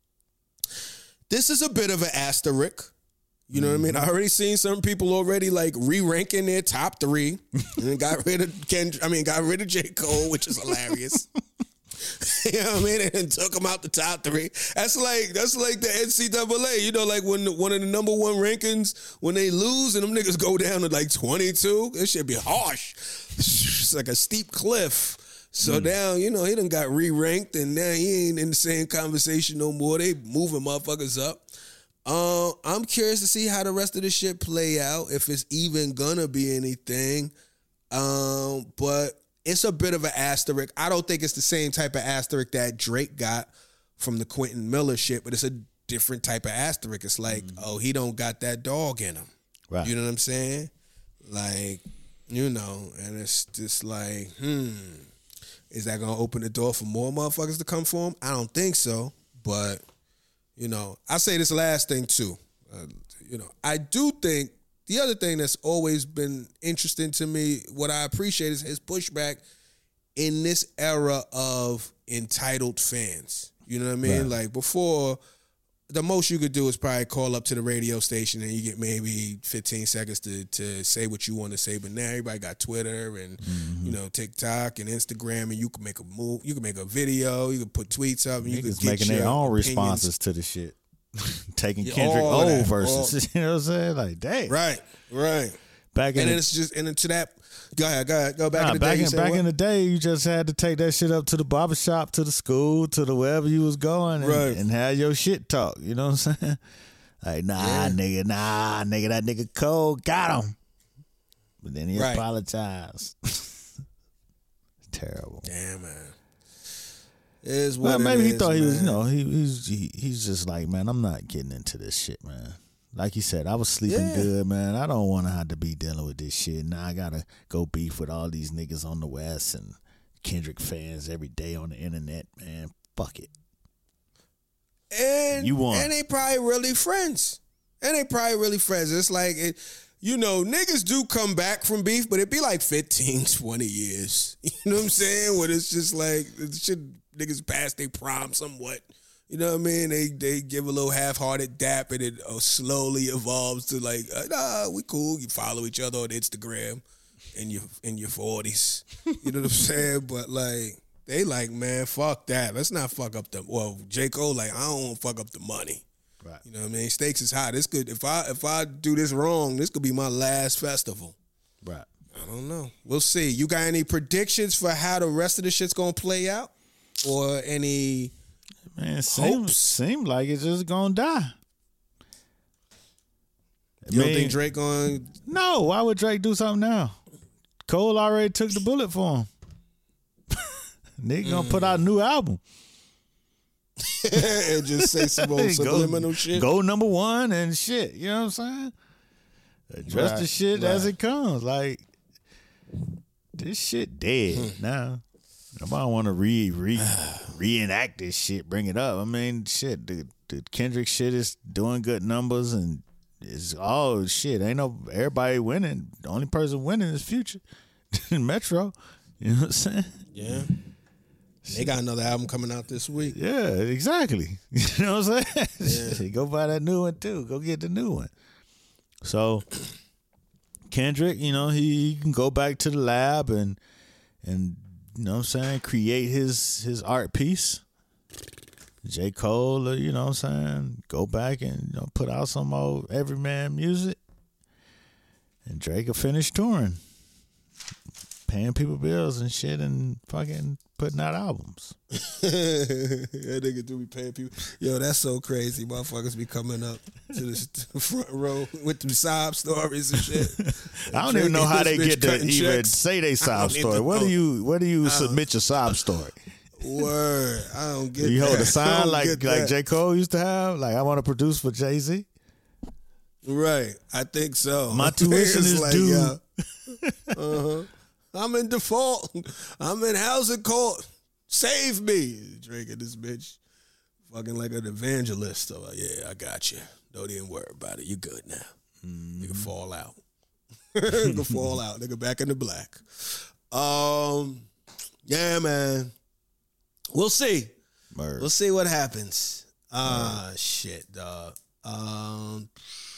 this is a bit of an asterisk. You know what I mean? I already seen some people already like re-ranking their top three and then got rid of Kendrick. I mean, got rid of J. Cole, which is hilarious. You know what I mean? And took him out the top three. That's like that's like the N C double A. You know, like when the, one of the number one rankings, when they lose and them niggas go down to like twenty-two, it should be harsh. It's like a steep cliff. So mm. now, you know, he done got re-ranked and now he ain't in the same conversation no more. They moving motherfuckers up. Uh, I'm curious to see how the rest of the shit play out, if it's even gonna be anything. Um, but it's a bit of an asterisk. I don't think it's the same type of asterisk that Drake got from the Quentin Miller shit, but it's a different type of asterisk. It's like, mm-hmm. oh, he don't got that dog in him. Right. You know what I'm saying? Like, you know, and it's just like, hmm, is that gonna open the door for more motherfuckers to come for him? I don't think so, but... You know, I say this last thing too. Uh, you know, I do think the other thing that's always been interesting to me, what I appreciate is his pushback in this era of entitled fans. You know what I mean? Right. Like before, the most you could do is probably call up to the radio station and you get maybe fifteen seconds to to say what you want to say. But now everybody got Twitter and, mm-hmm. you know, TikTok and Instagram, and you can make a move, you can make a video, you can put tweets up, and you can get making their own opinions. Responses to the shit. Taking yeah, Kendrick O versus, all, you know what I'm saying? Like, dang. Right, right. Back in and the, then it's just, and into that, go ahead, go ahead, go back nah, in the back day. In, back what? in the day, you just had to take that shit up to the barbershop, to the school, to the wherever you was going, and, right. and have your shit talk. You know what I'm saying? Like, nah, yeah. nigga, nah, nigga, that nigga Cole got him. But then he right. apologized. Terrible. Damn, man. It is what well, it maybe is, he thought man. he was, you know, he, he's he, he's just like, man, I'm not getting into this shit, man. Like he said, I was sleeping yeah. good, man. I don't want to have to be dealing with this shit. Now I got to go beef with all these niggas on the West and Kendrick fans every day on the internet, man. Fuck it. And, you won. And they probably really friends. And they probably really friends. It's like, it, you know, niggas do come back from beef, but it be like fifteen, twenty years. You know what I'm saying? Where it's just like, it's shit, niggas past their prime somewhat. You know what I mean? They they give a little half-hearted dap and it uh, slowly evolves to like, uh, nah, we cool. You follow each other on Instagram in your in your forties. You know what I'm saying? But like, they like, man, fuck that. Let's not fuck up the, well, J. Cole like, I don't want to fuck up the money. Right. You know what I mean? Stakes is high. This could, if I if I do this wrong, this could be my last festival. Right. I don't know. We'll see. You got any predictions for how the rest of the shit's gonna play out? Or any... Man, it seemed, seemed like it's just gonna die. You don't think Drake gonna? No, why would Drake do something now? Cole already took the bullet for him. Nigga gonna mm. put out a new album. And just say some old subliminal go, shit. Go number one and shit. You know what I'm saying? Address right, the shit right. as it comes. Like, this shit dead hmm. now. Nobody want to re, re, reenact this shit, bring it up. I mean, shit, the, the Kendrick shit is doing good numbers and it's all shit. Ain't no, everybody winning. The only person winning is Future. Metro. You know what I'm saying? Yeah. They got another album coming out this week. Yeah, exactly. You know what I'm saying? Yeah. Go buy that new one too. Go get the new one. So, Kendrick, you know, he, he can go back to the lab and, and, you know what I'm saying, create his his art piece. J. Cole, you know what I'm saying, go back and, you know, put out some old everyman music. And Drake will finish touring. Paying people bills and shit and fucking putting out albums. That nigga do be paying people. Yo, that's so crazy. Motherfuckers be coming up to the, to the front row with them sob stories and shit. I don't even know how they get to even checks. say they sob don't story. even Where do know. you where do you submit your sob story? Word. I don't get You that. hold a I sign don't like get like that. J. Cole used to have? Like, I want to produce for Jay-Z? Right. I think so. My tuition It's is like, due. yo, uh-huh. I'm in default. I'm in housing court. Save me. Drinking this bitch. Fucking like an evangelist. So, like, yeah, I got you. Don't even worry about it. You good now. Mm-hmm. Nigga fall out. Nigga fall out. Nigga back in the black. Um, yeah, man. We'll see. Word. We'll see what happens. Ah, shit, dog. Um,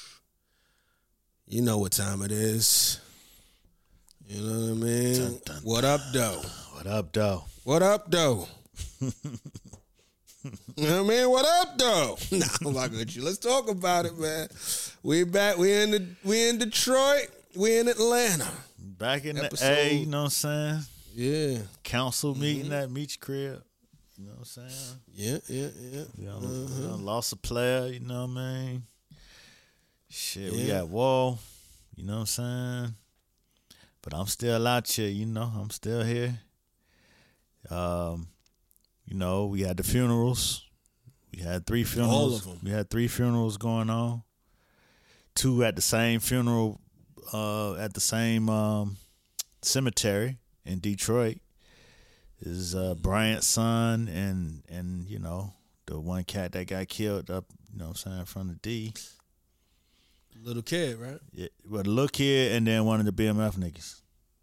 you know what time it is. You know what I mean? Dun, dun, What up, though? What up, though? What up, though? You know what I mean? What up, though? Nah, I'm not with you. Let's talk about it, man. We back. We in the. We in Detroit. We in Atlanta. Back in Episode- the A, you know what I'm saying? Yeah. Council meeting at Meach Crib. You know what I'm saying? Yeah. Yeah. Yeah. We done, we done lost a player, you know what I mean? Shit, we Yeah. got Wall, you know what I'm saying? But I'm still out here, you know, I'm still here. Um, you know, we had the funerals. We had three funerals. All of them. We had three funerals going on. Two at the same funeral, uh, at the same um, cemetery in Detroit. Is uh, Bryant's son and and you know the one cat that got killed up, you know what I'm saying, in front of D. Little kid, right? Yeah, well, the little kid and then one of the B M F niggas.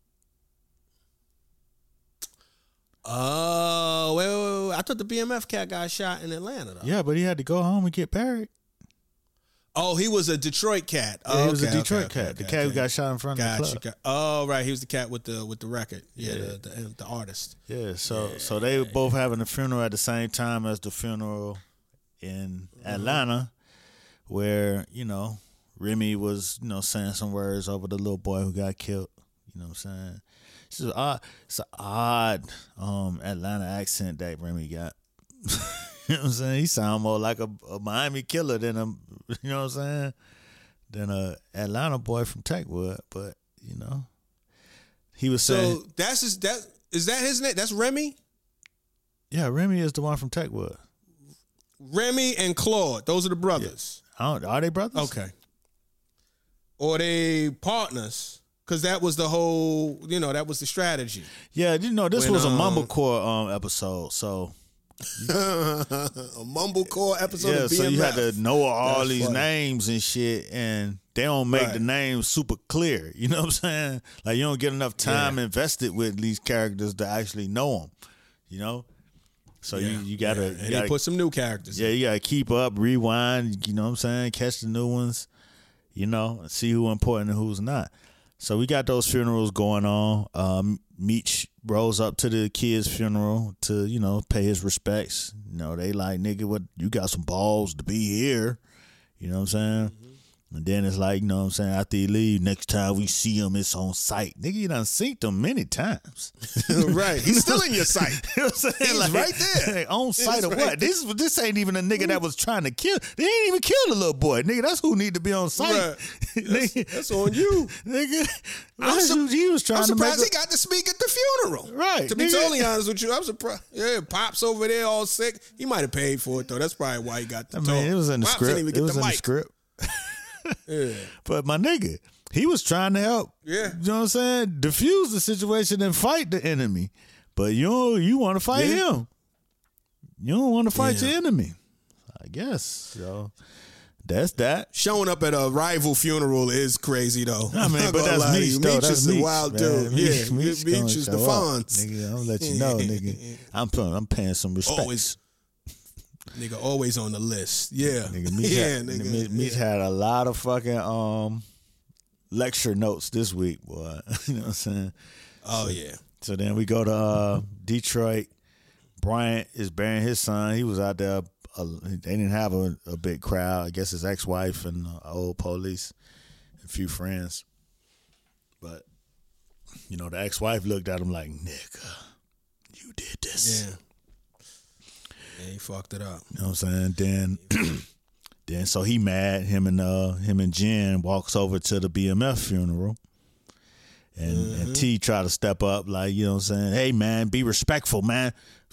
Oh, wait, wait, wait. I thought the B M F cat got shot in Atlanta, though. Yeah, but he had to go home and get buried. Oh, he was a Detroit cat. Yeah, Oh, he was okay, a Detroit okay, cat. okay, the okay, cat who okay. got shot in front of the Gotcha. club. got- Oh, right. He was the cat with the with the record. Yeah, Yeah. The, the the artist. Yeah, so so they were both having a funeral at the same time as the funeral in Atlanta, where, you know, Remy was, you know, saying some words over the little boy who got killed. You know what I'm saying? It's just odd. It's an odd um, Atlanta accent that Remy got. You know what I'm saying? He sound more like a, a Miami killer than a, you know what I'm saying, than a Atlanta boy from Techwood. But, you know, he was saying, So that's his, that is that his name? That's Remy. yeah, Remy is the one from Techwood. Remy and Claude. Those are the brothers. I don't, are they brothers? Okay. Or they partners? Because that was the whole. You know, that was the strategy. Yeah, you know, this When, was a um, mumblecore um, episode, so A mumblecore episode yeah, of B so M F. you had to know all That's these funny. names and shit, and they don't make Right. the names super clear. You know what I'm saying? Like, you don't get enough time Yeah. invested with these characters to actually know them. You know, so Yeah. you you gotta, Yeah. you And gotta he put some new characters. yeah, in. you gotta keep up, rewind. You know what I'm saying? Catch the new ones. You know, and see who's important and who's not. So we got those funerals going on. Um, Meech rolls up to the kid's funeral to, you know, pay his respects. You know, they like, nigga, what, you got some balls to be here. You know what I'm saying? Mm-hmm. And then it's like, you know what I'm saying, after you leave, next time we see him, it's on site. Nigga, you done seen them many times. Right. He's still in your sight. You know what I'm saying? He's Like, right there. like, on site He's of right what? there. This this ain't even a nigga that was trying to kill. They ain't even kill the little boy. Nigga, that's who need to be on site. Right. That's, Nigga, that's on you. nigga, I'm that's sur- who he was trying I'm to make. surprised he got to speak at the funeral. Right, To be nigga. totally honest with you, I'm surprised. Yeah, Pops over there all sick. He might have paid for it though. That's probably why he got the I talk. mean, it was in the Pops script. Didn't even It get was the in the mic. script. Yeah. But my nigga, he was trying to help. Yeah. You know what I'm saying? Diffuse the situation and fight the enemy. But you don't, you want to fight Yeah. him. You don't want to fight Yeah. your enemy. I guess. So that's that. Showing up at a rival funeral is crazy though. I mean, I'm but not that's gonna lie to Meech, you. though. Meech That's is the Meech, wild man. dude. Meech- yeah, Meech Meech gonna is the show up. Fonz. Nigga, I'm gonna let you know, nigga. I'm paying, I'm paying some respect. Always, nigga, always on the list. Yeah, Nigga, Meech, yeah, had, nigga. Meech, Meech yeah. had a lot of fucking um lecture notes this week, boy. You know what I'm saying? Oh yeah. So then we go to uh, Detroit. Bryant is burying his son. He was out there. Uh, they didn't have a, a big crowd. I guess his ex-wife and uh, old police, a few friends. But, you know, the ex-wife looked at him like, nigga, you did Yes. Yeah. Yeah, he fucked it up. You know what I'm saying? Then, then so he mad. Him and uh, him and Jen walks over to the B M F funeral, and mm-hmm. and T try to step up, like, you know what I'm saying? Hey man, be respectful, man.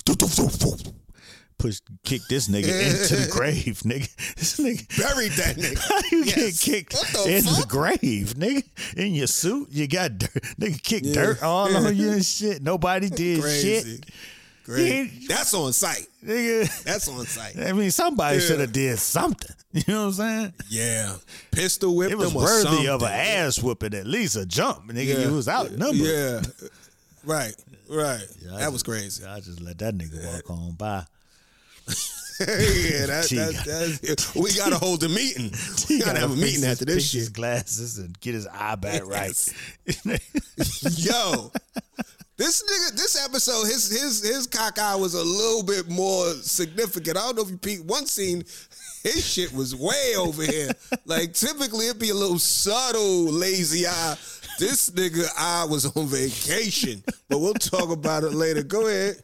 Push, kick this nigga into the grave, nigga. This nigga buried that nigga. How you yes. get kicked the in fuck? the grave, nigga? In your suit, you got dirt. Nigga kick Yeah. dirt all on you and shit. Nobody did Crazy. shit. Crazy. That's on site. Nigga. That's on site. I mean, somebody Yeah. should have did something. You know what I'm saying? Yeah. Pistol whipped It was him or worthy something. of an ass whooping, at least a jump. Nigga, Yeah. you was outnumbered. Yeah. Right. Right. Yeah, I that was just- crazy. I just let that nigga walk on by. yeah, that, Gee. that, that's, we gotta hold a meeting. We He gotta have a fix meeting his- after this fix his shit. glasses and get his eye back right. Yo, this nigga, this episode, his his his cock eye was a little bit more significant. I don't know if you peeped one scene. His shit was way over here. Like typically it'd be a little subtle lazy eye. This nigga eye was on vacation. But we'll talk about it later. Go ahead.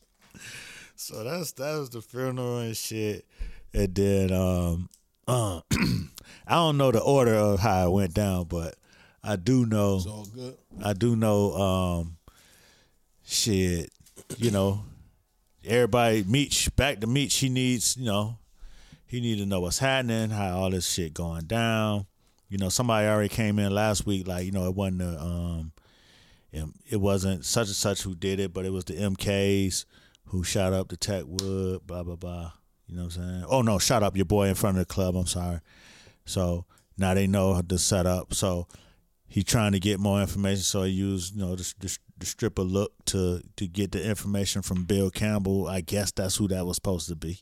So that's that was the funeral and shit. And then um uh, I don't know the order of how it went down, but I do know It's all good. I do know um shit, you know, everybody Meech, back to Meech, he needs, you know, he need to know what's happening, how all this shit going down. You know, somebody already came in last week, like, you know, it wasn't the um it wasn't such and such who did it, but it was the M Ks who shot up the Tech Wood, blah, blah, blah. You know what I'm saying? Oh, no, shot up your boy in front of the club. I'm sorry. So now they know the setup. So he trying to get more information. So he used, you know, the, the, the stripper look to, to get the information from Bill Campbell. I guess that's who that was supposed to be.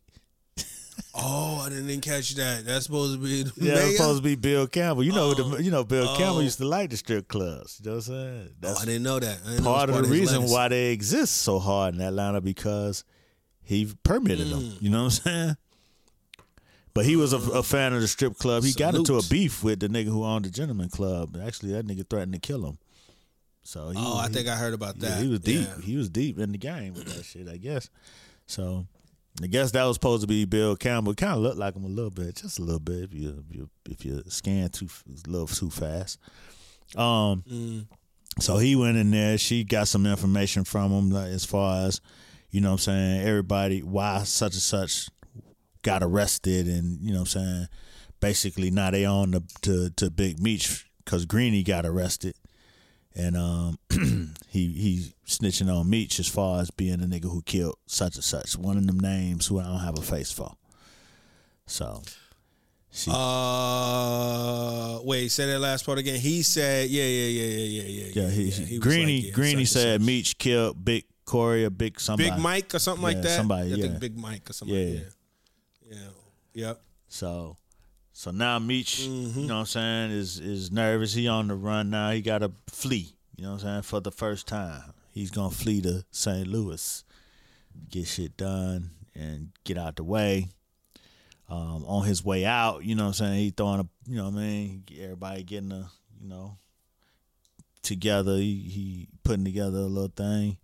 Oh, I didn't even catch that. That's supposed to be the Yeah, it mayor? was supposed to be Bill Campbell. You know, Oh. the, you know, Bill Oh. Campbell used to like the strip clubs. You know what I'm saying? Oh, I didn't know that. I didn't know it part was of the his reason legacy. why they exist so hard in Atlanta, because he permitted them. Mm. You know what I'm saying? But he was a, a fan of the strip club. He got into a Salute. beef with the nigga who owned the Gentleman Club. Actually, that nigga threatened to kill him. So he, Oh, I he- think I heard about yeah, that. he was deep. Yeah. He was deep in the game with that shit, I guess. So I guess that was supposed to be Bill Campbell. Kind of looked like him a little bit, just a little bit. If you if you, if you scan too a little too fast. Um. Mm. So he went in there. She got some information from him, like, as far as, you know what I'm saying, everybody, why such and such got arrested, and, you know what I'm saying, basically now they on the, to, to Big Meech because Greeny got arrested. And um, he he snitching on Meech as far as being the nigga who killed such and such. One of them names who I don't have a face for. So. She, Uh, wait, say that last part again. He said, yeah, yeah, yeah, yeah, yeah, yeah. yeah, he, yeah. He was Greeny, like, yeah, Greeny such and said such. Meech killed Big Corey or Big somebody. Big Mike or something like Yeah, that. somebody, I yeah. think Big Mike or something. Yeah. Yeah, yeah, yep. So, so now Meech, Mm-hmm. you know what I'm saying, is is nervous. He on the run now. He got to flee. You know what I'm saying, for the first time. He's gonna flee to Saint Louis, get shit done, and get out the way. Um, on his way out, you know what I'm saying, he throwing a, you know what I mean, everybody getting a, you know, together. He, he putting together a little thing,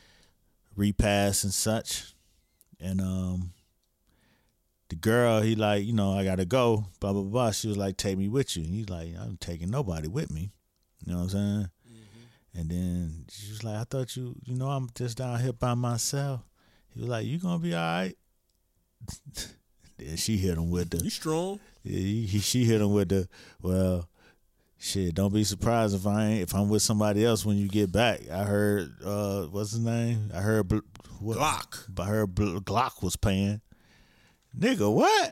repass and such, and um. The girl, he like, you know, I gotta go, blah, blah, blah. She was like, take me with you. He's like, I'm taking nobody with me. You know what I'm saying? Mm-hmm. And then she was like, I thought you, you know, I'm just down here by myself. He was like, you gonna be all right? Then she hit him with the, You strong? yeah, he, he, she hit him with the, well, shit, don't be surprised if I ain't, if I'm with somebody else when you get back. I heard, uh, what's his name? I heard, Bl- what? Glock. I heard Bl- Glock was paying. Nigga, what?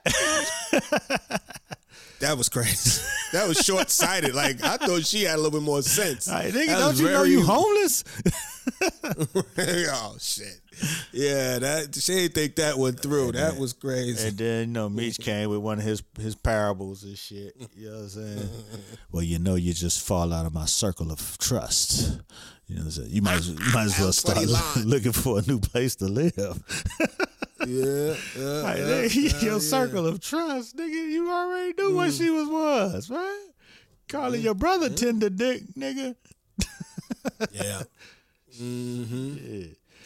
That was crazy. That was short sighted. Like I thought she had a little bit more sense. Like, nigga, That don't was you know very- you homeless? Oh shit. Yeah, that she didn't think that went through. That was crazy. And then, you know, Meech came with one of his his parables and shit. You know what I'm saying? Well, you know, you just fall out of my circle of trust. You know what I'm saying? You might as, you might as well That was funny start line. looking for a new place to live. Yeah, yeah, Like, yeah, nigga, yeah, your circle of trust, nigga, you already knew what she was was, right? Calling your brother tender dick, nigga. yeah. Mm-hmm. Yeah. Yeah.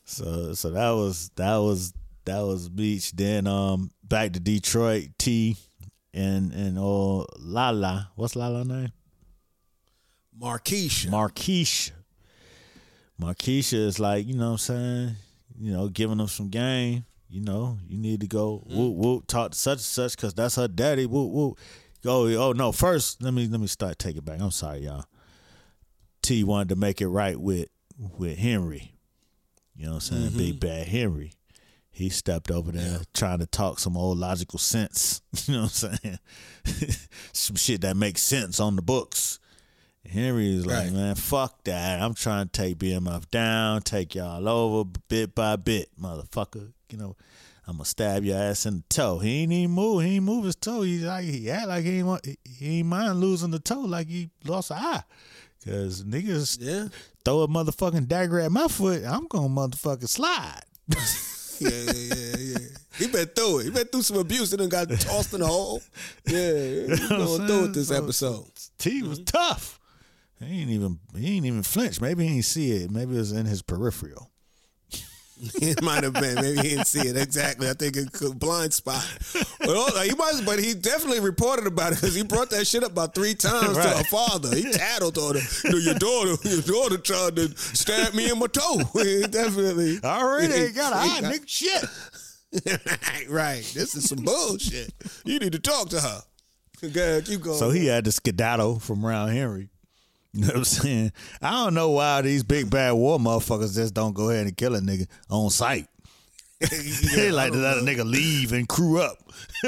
So so that was that was that was Beach. Then um back to Detroit, T and and oh Lala. What's Lala's name? Marquisha. Marquisha. Marquisha is like, you know what I'm saying, you know, giving them some game. You know, you need to go whoop whoop talk to such and such because that's her daddy. Whoop whoop. Go. Oh no. First, let me let me start take it back. I'm sorry, y'all. T wanted to make it right with with Henry. You know what I'm saying? Mm-hmm. Big bad Henry. He stepped over there yeah. trying to talk some old logical sense. You know what I'm saying? Some shit that makes sense on the books. Henry is like, right. man, fuck that. I'm trying to take B M F down, take y'all over bit by bit, motherfucker. You know, I'm gonna stab your ass in the toe. He ain't even move. He ain't move his toe. He like he act like he ain't want, he ain't mind losing the toe like he lost an eye. Cause niggas yeah. throw a motherfucking dagger at my foot, I'm gonna motherfucking slide. yeah, yeah, yeah. He been through it. He been through some abuse and then got tossed in the hole. Yeah, he's going through it this so, episode. T was mm-hmm. tough. He ain't even he ain't even flinch. Maybe he ain't see it. Maybe it was in his peripheral. It might have been. Maybe he didn't see it exactly. I think it's a blind spot. But also, he must. But he definitely reported about it because he brought that shit up about three times right. to her father. He tattled on her. You know, your daughter, your daughter tried to stab me in my toe. He definitely. Already ain't got an eye, nigga. Shit. right, right. This is some bullshit. You need to talk to her. Okay, keep going. So he had to skedaddle from around Henry. You know what I'm saying? I don't know why these big bad war motherfuckers just don't go ahead and kill a nigga on sight. They like to let a nigga leave and crew up.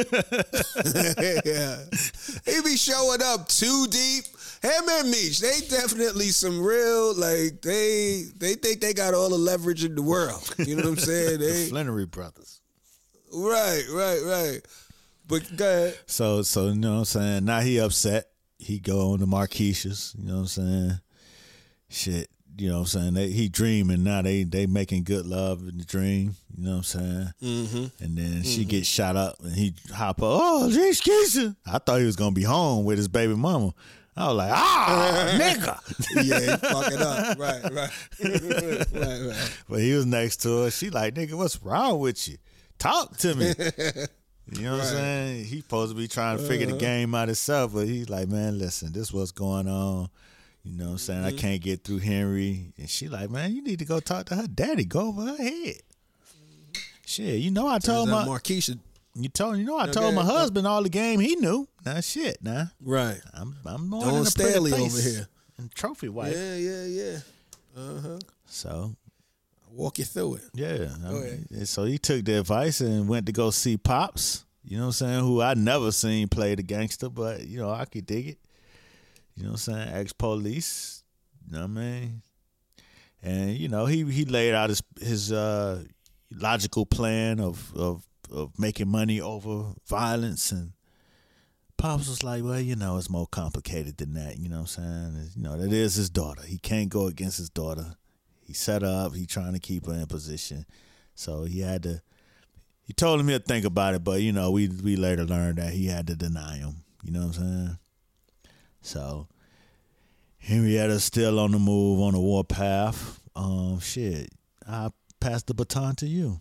yeah. He be showing up too deep. Him and Meech, they definitely some real, like, they they think they got all the leverage in the world. You know what I'm saying? They, the Flannery brothers. Right, right, right. But go ahead. So, so you know what I'm saying? Now he upset. He go on to Marquisha's, you know what I'm saying? Shit, you know what I'm saying? They, he dreaming now. They they making good love in the dream, you know what I'm saying? Mm-hmm. And then mm-hmm. she gets shot up and he hop up, oh, geez, Keisha. I thought he was going to be home with his baby mama. I was like, ah, nigga. Yeah, he fucking up. Right, right. right, right. But he was next to her. She like, nigga, what's wrong with you? Talk to me. You know what right. I'm saying? He supposed to be trying to figure uh-huh. the game out himself, but he's like, man, listen, this what's going on. You know what I'm saying? Mm-hmm. I can't get through Henry. And she like, man, you need to go talk to her daddy. Go over her head. Mm-hmm. Shit, you know I told my Marquisha. You told you know I told okay. my husband all the game he knew. Nah, shit, nah. Right. I'm I'm more Dawn than a Staley pretty over face here. And trophy wife. Yeah, yeah, yeah. Uh huh. So I'll walk you through it. Yeah. I mean, so he took the advice and went to go see Pops. You know what I'm saying? Who I never seen play the gangster, but, you know, I could dig it. You know what I'm saying? Ex-police. You know what I mean? And, you know, he he laid out his his uh, logical plan of, of, of making money over violence. And Pops was like, well, you know, it's more complicated than that. You know what I'm saying? It's, you know, that is his daughter. He can't go against his daughter. He set her up. He trying to keep her in position. So he had to. He told him he'd think about it, but, you know, we we later learned that he had to deny him. You know what I'm saying? So, Henrietta's still on the move, on the warpath. Um, shit, I pass the baton to you.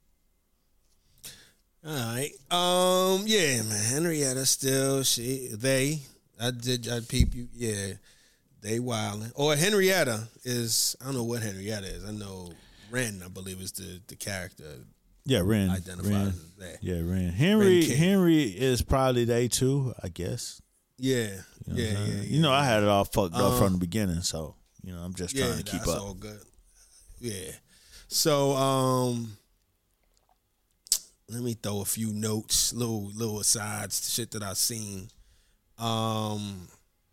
All right. Um, yeah, man. Henrietta still, she, they, I did, I peep you, yeah, they wildin'. Or Henrietta is, I don't know what Henrietta is. I know Ren, I believe, is the, the character. Yeah, Ren. Identified Ren. as that. Yeah, Ren. Henry Ren Henry is probably they too, I guess. Yeah. You know yeah, yeah, yeah. You know, I had it all fucked um, up from the beginning, so, you know, I'm just yeah, trying to keep that's up. all good. Yeah. So, um, let me throw a few notes, little little asides, shit that I've seen. Um,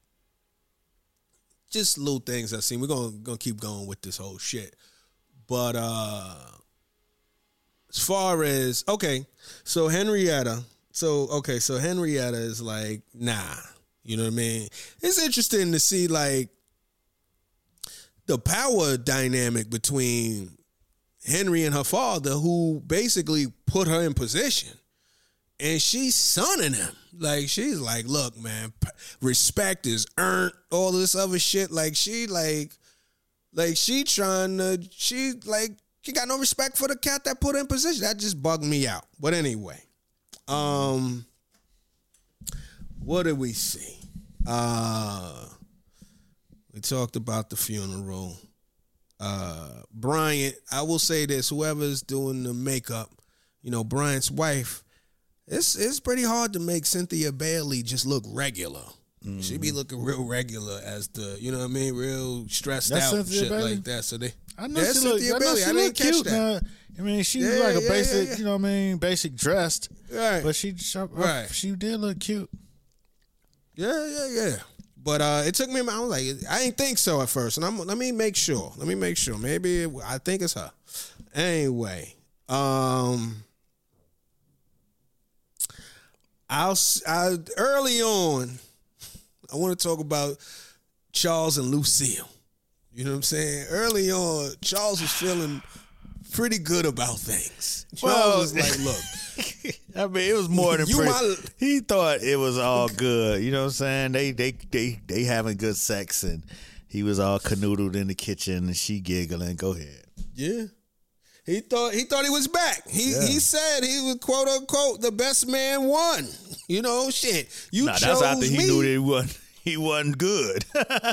just little things I've seen. We're gonna gonna keep going with this whole shit. But uh as far as, okay, so Henrietta, so, okay, so Henrietta is like, nah, you know what I mean? It's interesting to see, like, the power dynamic between Henry and her father, who basically put her in position. And she's sonning him. Like, she's like, look, man, respect is earned, all this other shit. Like, she, like, like, she trying to, she, like, she got no respect for the cat that put her in position. That just bugged me out. But anyway, um, what did we see? Uh, we talked about the funeral. Uh, Bryant, I will say this: whoever's doing the makeup, you know, Bryant's wife, it's it's pretty hard to make Cynthia Bailey just look regular. Mm-hmm. She be looking real regular as the, you know what I mean, real stressed That's out Cynthia shit Bailey? like that. So they, I know that's she look, Cynthia I know Bailey. she I didn't look catch cute. that. Now. I mean, she's Yeah, like a yeah, basic, yeah, yeah. you know what I mean, basic dressed. Right. But she, she, Right. she did look cute. Yeah, yeah, yeah. But uh, it took me. I was like, I didn't think so at first, and I'm. Let me make sure. Let me make sure. Maybe it, I think it's her. Anyway, um, I'll. I, early on, I want to talk about Charles and Lucille. You know what I'm saying? Early on, Charles was feeling pretty good about things. Charles Well, was like, look. I mean, it was more than You pretty. my- He thought it was all good. You know what I'm saying? They they they they having good sex, and he was all canoodled in the kitchen, and she giggling. Go ahead. Yeah. He thought he thought he was back. He Yeah. he said he was quote unquote the best man won. You know, shit. You Nah, chose that's after he me. knew that he wasn't he wasn't good.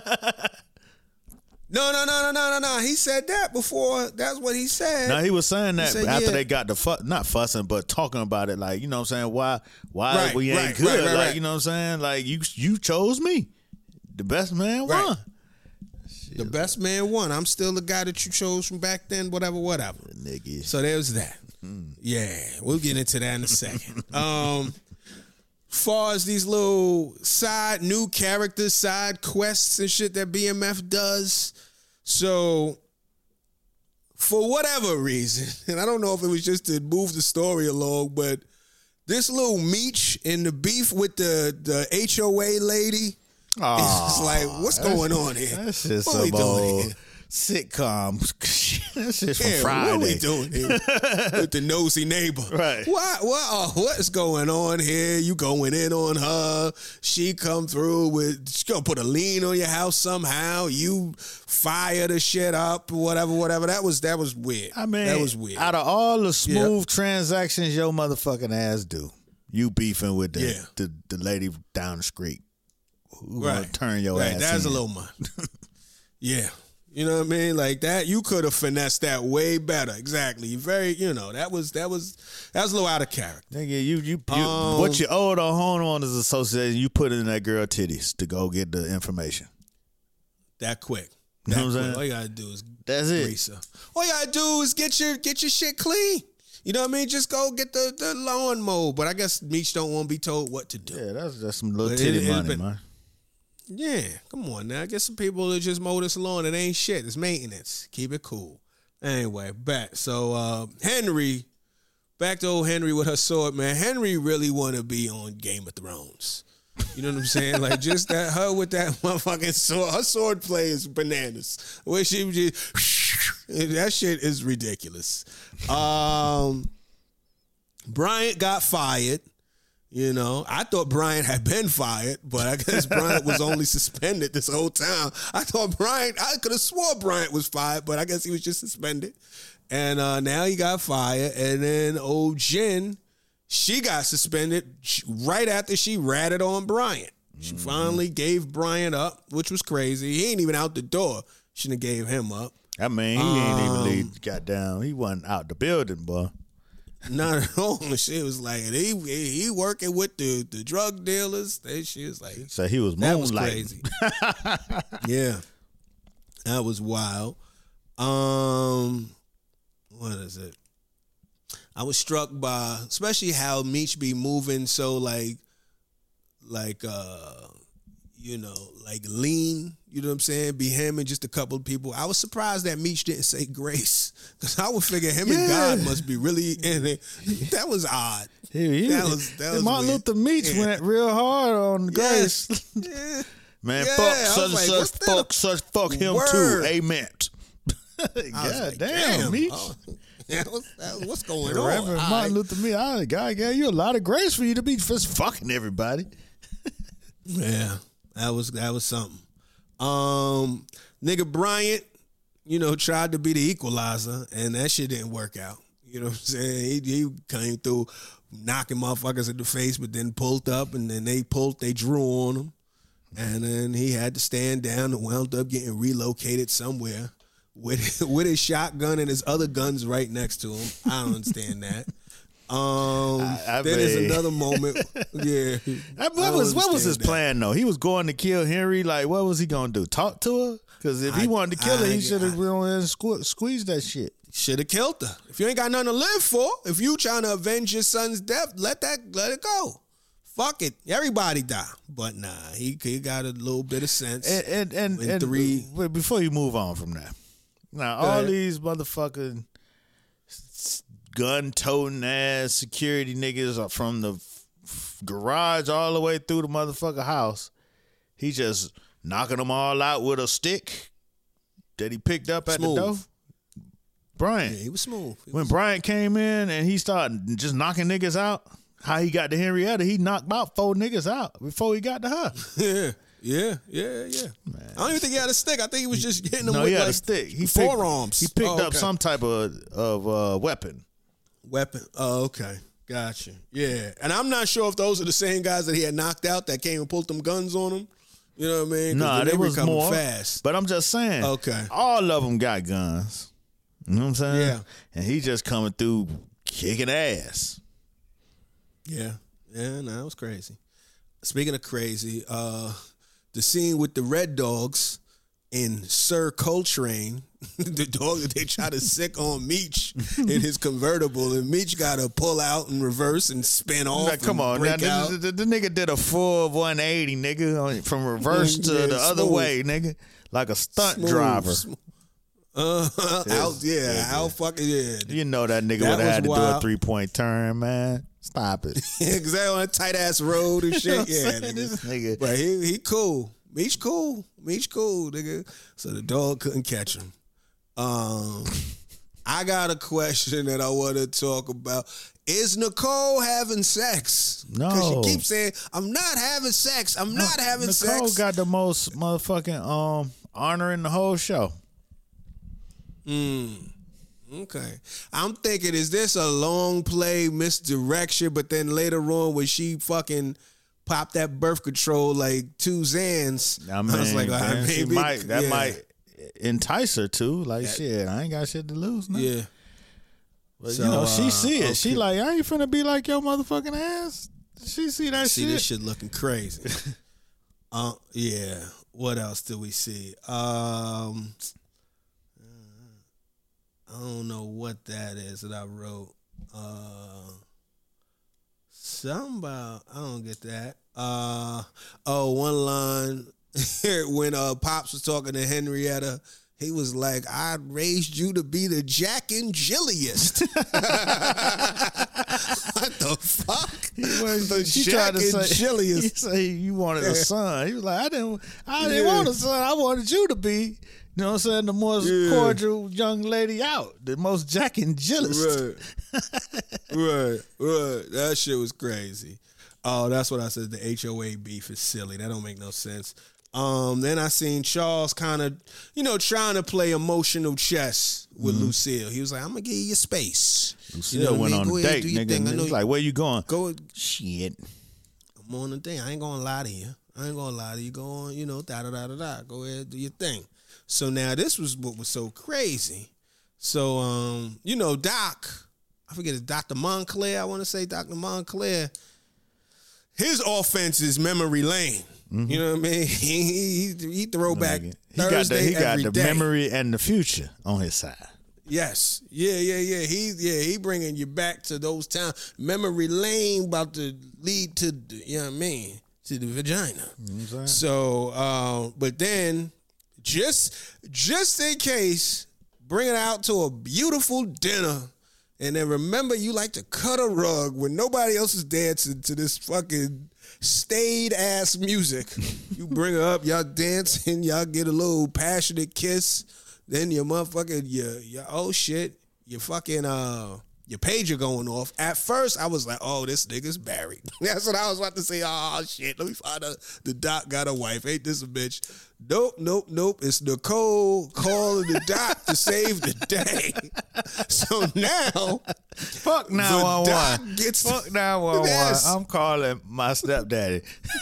No, no, no, no, no, no, no. He said that before. That's what he said. Now he was saying that said, after yeah. they got the fu- not fussing, but talking about it, like, you know what I'm saying? Why why Right, we ain't right, good? right, right, like, right. you know what I'm saying? Like, you you chose me. The best man Right. won. The best man won. I'm still the guy that you chose from back then, whatever, whatever. Nigga. So there's that. Yeah, we'll get into that in a second. Um, far as these little side new characters, side quests and shit that B M F does. So for whatever reason, and I don't know if it was just to move the story along, but this little Meech in the beef with the, the H O A lady, it's just like, what's going on here? That's just What we some doing old here? sitcom. That's just from Yeah, Friday. what we doing here with the nosy neighbor? Right. What? What? Uh, what's going on here? You going in on her? She come through with. She gonna put a lien on your house somehow. You fire the shit up, whatever, whatever. That was that was weird. I mean, that was weird. Out of all the smooth transactions your motherfucking ass do, you beefing with the Yeah. the, the lady down the street who gonna turn your right. ass That's in. a little much. Yeah. You know what I mean? Like that, you could have finessed that way better. Exactly. Very, you know, that was that was that was a little out of character. Nigga, you you, you Um, what you owe the homeowners association, you put it in that girl titties to go get the information. That quick. You know That what I'm quick. saying? All you gotta do is That's it. grease her. All you gotta do is get your get your shit clean. You know what I mean? Just go get the, the lawn mowed. But I guess Meech don't want to be told what to do. Yeah, that's that's some little But titty it- it- money, but- man. Yeah, come on now. Get some people that just mow this lawn. It ain't shit. It's maintenance. Keep it cool. Anyway, back. So uh, Henry, back to old Henry with her sword, man. Henry really want to be on Game of Thrones. You know what I'm saying? Like just that her with that motherfucking sword. Her sword play is bananas. Where she was just that shit is ridiculous. Um, Bryant got fired. You know, I thought Bryant had been fired, but I guess Bryant was only suspended this whole time. I thought Bryant, I could have swore Bryant was fired, but I guess he was just suspended. And uh, now he got fired. And then old Jen, she got suspended right after she ratted on Bryant. She Mm-hmm. finally gave Bryant up, which was crazy. He ain't even out the door. Shouldn't have gave him up. I mean, he ain't even Um, leave, got down. He wasn't out the building, boy. Not at all. Shit was like he he working with the, the drug dealers. That shit was like So he was that was moonlighting. crazy. Yeah, that was wild. Um, what is it? I was struck by especially how Meech be moving so like like uh you know like lean. You know what I'm saying? Be him and just a couple of people. I was surprised that Meech didn't say grace because I would figure him and Yeah. God must be really in it. That was odd. He, he, That was- that was Martin weird. Luther Meech Yeah. went real hard on Grace. Yeah. Man, Yeah, fuck I was such and like, such, what's that? fuck such, fuck him Word. too. Amen. I was God like, damn, Meech. Oh, that was, that was, what's going The on? Reverend All Martin right. Luther Meech, I, God gave you a lot of grace for you to be just fucking everybody. Yeah, that was that was something. Um, nigga Bryant, you know, tried to be the equalizer, and that shit didn't work out. You know what I'm saying? He, he came through knocking motherfuckers in the face, but then pulled up, and then they pulled, they drew on him. And then he had to stand down and wound up getting relocated somewhere with with his shotgun and his other guns right next to him. I don't understand that. Um, I, I then mean, there's another moment. Yeah. What was what was his that. plan though? He was going to kill Henry. Like, what was he gonna do? Talk to her? Because if he I, wanted to kill I, her, he should have went and sque- squeezed that shit. Should have killed her. If you ain't got nothing to live for, if you trying to avenge your son's death, let that let it go. Fuck it. Everybody die. But nah, he he got a little bit of sense. And and and, and three. Wait, before you move on from that. Now, all these motherfucking gun-toting ass security niggas are from the f- garage all the way through the motherfucking house. He just knocking them all out with a stick that he picked up at smooth. the door. Brian. Yeah, he was smooth. He when was Brian came in and he started just knocking niggas out, how he got to Henrietta, he knocked about four niggas out before he got to her. Yeah, yeah, yeah, yeah. Man. I don't even think he had a stick. I think he was just hitting them no, with he had like a stick. He forearms. Picked, he picked oh, okay. up some type of of uh, weapon. Weapon. Oh, okay. Gotcha. Yeah. And I'm not sure if those are the same guys that he had knocked out that came and pulled them guns on him. You know what I mean? No, nah, they was more fast. But I'm just saying. Okay. All of them got guns. You know what I'm saying? Yeah. And he just coming through kicking ass. Yeah. Yeah, no, that was crazy. Speaking of crazy, uh, the scene with the Red Dogs in Sir Coltrane, the dog that they try to sick on Meech in his convertible, and Meech got to pull out and reverse and spin off. Now, come on, now, the, the, the nigga did a full one eighty, nigga, from reverse to yeah, the smooth. other way, nigga, like a stunt smooth. driver. Uh, out, yeah, yeah, out fucking yeah. You know that nigga would have had to wild. do a three point turn, man. Stop it. Exactly on a tight ass road and shit. You know yeah, nigga. This nigga. But he he cool. Meech cool. Meech cool, nigga. So the dog couldn't catch him. Um, I got a question that I want to talk about. Is Nicole having sex? No. Because she keeps saying, I'm not having sex. I'm no, not having Nicole sex. Nicole got the most motherfucking um honor in the whole show. Hmm. Okay. I'm thinking, is this a long play misdirection, but then later on when she fucking popped that birth control like two Xans, I, mean, I was like, man, maybe, she might, that yeah. might entice her too. Like, yeah. shit, I ain't got shit to lose now. Yeah. But, so, you know, she see it. okay. She like, I ain't finna be like your motherfucking ass. She see that see shit. See this shit looking crazy. uh, yeah. What else do we see? Um... I don't know what that is that I wrote. Uh, something about, I don't get that. Uh, oh, one line when uh, Pops was talking to Henrietta, he was like, I raised you to be the Jack and Jilliest. What the fuck? He was, the she Jack tried to and say, Jilliest. He said you wanted a son. He was like, I didn't, I didn't yeah. want a son. I wanted you to be. You know what I'm saying? The most yeah. cordial young lady out. The most Jack and Jilliest. Right. right. Right. That shit was crazy. Oh, that's what I said. The H O A beef is silly. That don't make no sense. Um, then I seen Charles kind of, you know, trying to play emotional chess with mm-hmm. Lucille. He was like, I'm going to give you your space. Lucille you know went I mean? on Go a ahead, date, do your nigga. thing. I know He's like, where you going? Go. Shit. I'm on a date. I ain't going to lie to you. I ain't going to lie to you. Go on, you know, da-da-da-da-da. Go ahead, do your thing. So now this was what was so crazy. So, um, you know, Doc, I forget it's Doctor Montclair. I want to say Doctor Montclair. His offense is memory lane. Mm-hmm. You know what I mean? He he, he throw back he Thursday got the, he got every the day. memory and the future on his side. Yes, yeah, yeah, yeah. He yeah he bringing you back to those times. Memory lane about to lead to the, you know what I mean, to the vagina. Mm-hmm. So, uh, but then. Just, just in case, bring it out to a beautiful dinner, and then remember you like to cut a rug when nobody else is dancing to this fucking staid ass music. You bring her up, y'all dancing, y'all get a little passionate kiss, then your motherfucking your, your oh shit, your fucking uh your pager going off. At first, I was like, oh, this nigga's married. That's what I was about to say. Oh, shit, let me find out the doc got a wife. Ain't this a bitch? Nope, nope, nope. It's Nicole calling the doc to save the day. So now, fuck nine one the one. doc gets Fuck nine one one. Yes. I'm calling my stepdaddy.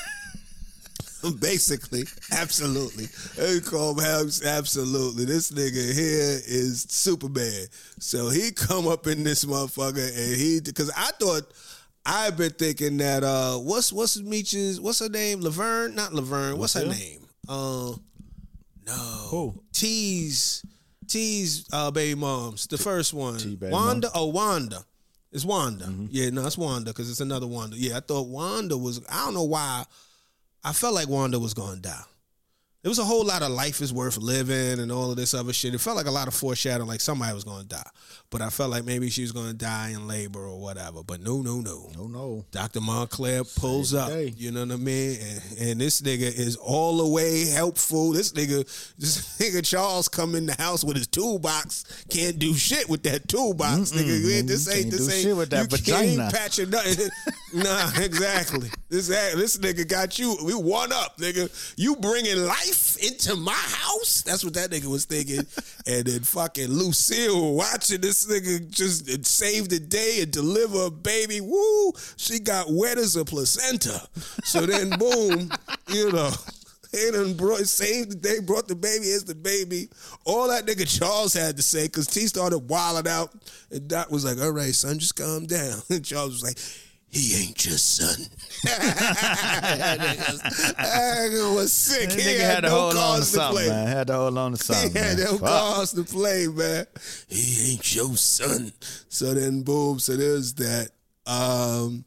Basically, absolutely. They call him absolutely. This nigga here is Superman. So he come up in this motherfucker and he, because I thought, I've been thinking that, uh, what's, what's Meech's, what's her name? Laverne? Not Laverne. What's her name? Uh, no. Who? T's, T's uh, baby moms. The first one. T baby Wanda? mom. Oh, Wanda. It's Wanda. Mm-hmm. Yeah, no, it's Wanda because it's another Wanda. Yeah, I thought Wanda was, I don't know why. I felt like Wanda was going to die. There was a whole lot of life is worth living and all of this other shit. It felt like a lot of foreshadowing, like somebody was going to die. But I felt like maybe she was going to die in labor or whatever. But no, no, no. No, no. Doctor Montclair pulls Same up. day. You know what I mean? And, and this nigga is all the way helpful. This nigga, this nigga Charles come in the house with his toolbox. Can't do shit with that toolbox, Mm-mm, nigga. This you ain't can't this do ain't shit with that you can't even vagina. patch it nothing. Nah, exactly. This this nigga got you. We one up, nigga. You bringing life into my house? That's what that nigga was thinking. And then fucking Lucille watching this nigga just save the day and deliver a baby. Woo! She got wet as a placenta. So then, boom, you know. They done brought, saved the day, brought the baby, here's the baby. All that nigga Charles had to say, because T started wilding out, and Doc was like, all right, son, just calm down. And Charles was like, he ain't your son. That nigga was sick. That He nigga had, had to no hold on to cause to something, play. man. Had to hold on to something. He had man. no Fuck. cause to play, man. He ain't your son. So then, boom, so there's that. Um,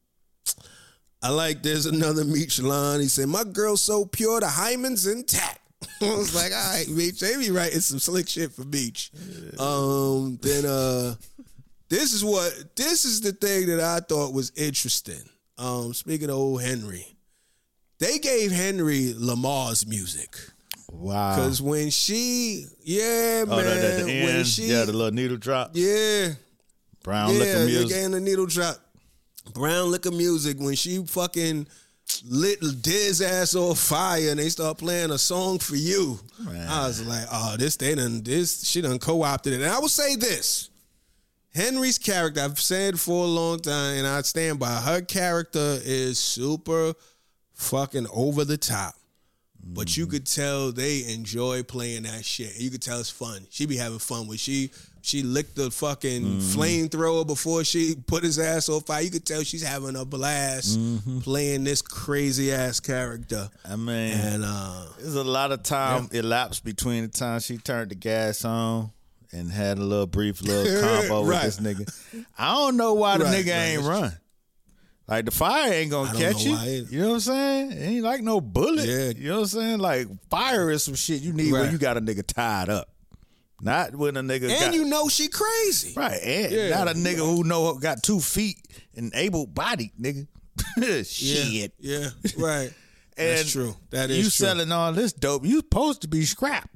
I like, there's another Meech line. He said, my girl's so pure, the hymen's intact. I was like, all right, Meech, they be writing some slick shit for Meech. Um, then uh, this is what, this is the thing that I thought was interesting. Um, speaking of old Henry, they gave Henry Lamar's music. Wow. Because when she, yeah, Oh, man, that at the end, when she, yeah, the little needle drop. yeah, Brown yeah, liquor they music. gave the needle drop. Brown liquor music, when she fucking lit Diz ass on fire and they start playing a song for you. Man. I was like, oh, this, they done, this, she done co-opted it. And I will say this, Henry's character, I've said for a long time and I stand by, her character is super fucking over the top. But you could tell they enjoy playing that shit. You could tell it's fun. She be having fun when she she licked the fucking Mm-hmm. flamethrower before she put his ass on fire. You could tell she's having a blast Mm-hmm. playing this crazy ass character. I mean, And uh, there's a lot of time elapsed between the time she turned the gas on and had a little brief little combo Right. with this nigga. I don't know why the Right, nigga right. ain't run. Like, the fire ain't I gonna don't catch know you. why either. You know what I'm saying? It ain't like no bullet. Yeah. You know what I'm saying? Like, fire is some shit you need when Right. you got a nigga tied up. Not when a nigga and got... you know she crazy. Right, and Yeah. not a nigga who know got two feet and able-bodied, nigga. Shit. Yeah, yeah, right. And That's true. That is you true. selling all this dope. You supposed to be scrap.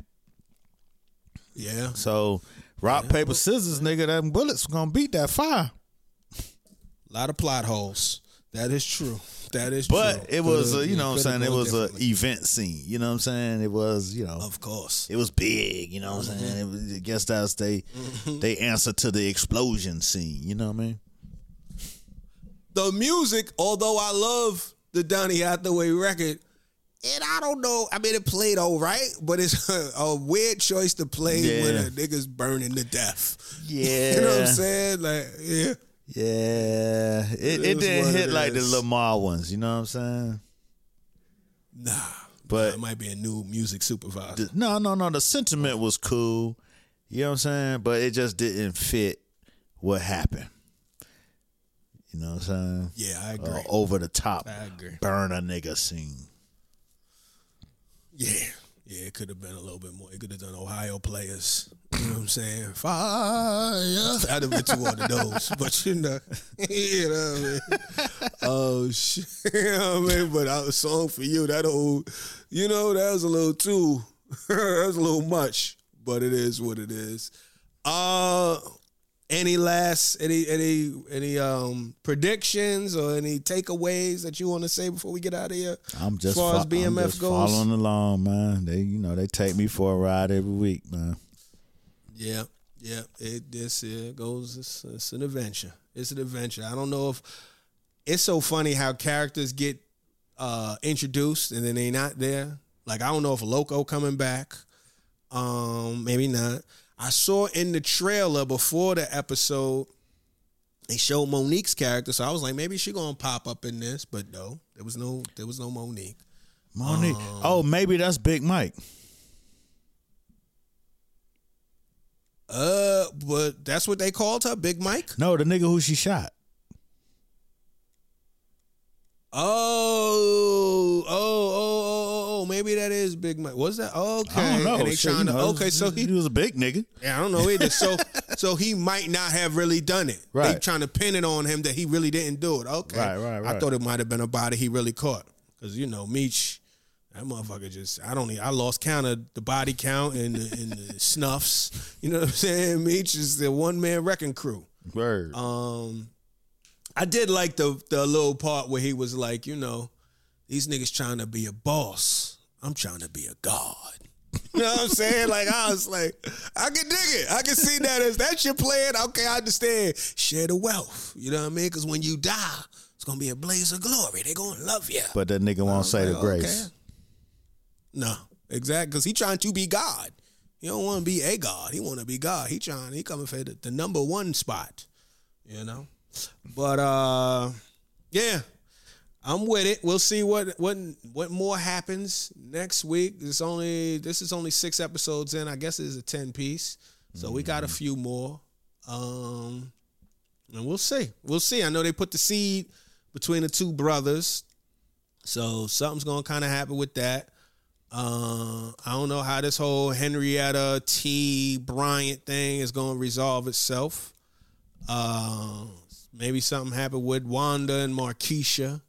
Yeah. So rock, paper, scissors, nigga, them bullets gonna beat that fire. A lot of plot holes. That is true. That is But true. it was, Coulda- a, you know what I'm coulda saying, it gone was a differently. event scene. You know what I'm saying? It was, you know, Of course. it was big. You know what I'm saying? It was, I guess that's they they answer to the explosion scene. You know what I mean? The music, although I love the Donny Hathaway record, and I don't know, I mean, it played all right, but it's a, a weird choice to play Yeah. when a nigga's burning to death. Yeah. You know what I'm saying? Like, yeah. Yeah, it, It it is didn't what hit it like the is. Lamar ones. You know what I'm saying? Nah. But- it might be a new music supervisor. The- no, no, no. The sentiment was cool. You know what I'm saying? But it just didn't fit what happened. You know what I'm saying? Yeah, I agree. Uh, over the top, I agree. burn a nigga scene. Yeah. Yeah, it could have been a little bit more. It could have done Ohio players. You know what I'm saying? Fire. I'd have been too on the nose. But you know, you know what I mean? Oh, shit. You know what I mean? But a song for you, that old, you know, that was a little too, that was a little much. But it is what it is. Uh, Any last any any any um predictions or any takeaways that you want to say before we get out of here? I'm just as far fo- as B M F I'm just goes, following along, man. They you know they take me for a ride every week, man. Yeah, yeah. It this it goes. It's, it's an adventure. It's an adventure. I don't know if it's so funny how characters get uh, introduced and then they not there. Like I don't know if Loco coming back. Um, maybe not. I saw in the trailer before the episode, they showed Monique's character, so I was like, maybe she gonna pop up in this, but no, there was no, there was no Monique. Monique. Um, oh, maybe that's Big Mike. Uh, but that's what they called her, Big Mike. No, the nigga who she shot. Oh, oh, oh, oh, oh, maybe that is Big Mike. Was that? Okay. I don't know. And they Shit, trying you to, know, okay, so he, he, he was a big nigga. yeah, I don't know either. So, so he might not have really done it. They Right. trying to pin it on him that he really didn't do it. Okay. Right, right, I right. thought it might have been a body he really caught. Because, you know, Meech, that motherfucker just, I don't even, I lost count of the body count and the, and the snuffs. You know what I'm saying? Meech is the one-man wrecking crew. Word. Um, I did like the the little part where he was like, you know, these niggas trying to be a boss. I'm trying to be a god. You know what I'm saying? Like, I was like, I can dig it. I can see that as that's your plan. Okay, I understand. Share the wealth. You know what I mean? Because when you die, it's going to be a blaze of glory. They're going to love you. but that nigga won't say like, the grace. okay. No, exactly. Because he trying to be God. He don't want to be a God. He want to be God. He trying, he coming for the, the number one spot. You know? But, uh, yeah. I'm with it. We'll see what what what more happens next week. It's only this is only six episodes in. I guess it's a ten piece, so we got a few more. Um, and we'll see. We'll see. I know they put the seed between the two brothers, so something's gonna kind of happen with that. Uh, I don't know how this whole Henrietta T. Bryant thing is gonna resolve itself. Uh, maybe something happened with Wanda and Markeisha.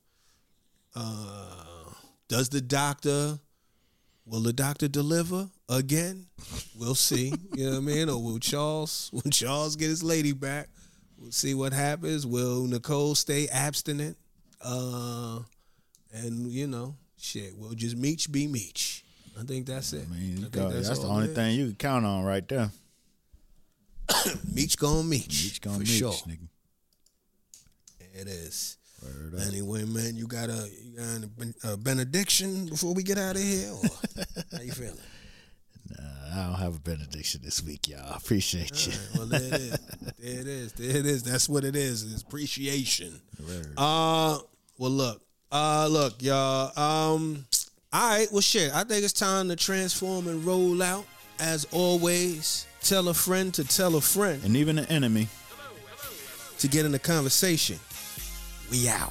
Uh, does the doctor, will the doctor deliver again? We'll see. You know what I mean? Or will Charles, will Charles get his lady back? We'll see what happens. Will Nicole stay abstinent? Uh, and, you know, shit, will just Meech be Meech? I think that's it. I mean, I you think go- that's, the all only it is. thing you can count on right there. Meech gon' Meech. Each gonna for meet, sure. nigga. It is. Word up. Anyway, man, you got a you got a, ben- a benediction before we get out of here? Or how you feeling? Nah, I don't have a benediction this week, y'all. I appreciate you. All right, well, there it is. There it is. There it is. That's what it is. It's appreciation. Word. Uh, well, look. Uh, look, y'all. Um, all right. Well, shit. I think it's time to transform and roll out. As always, tell a friend to tell a friend And even the enemy. to get in the conversation. We out.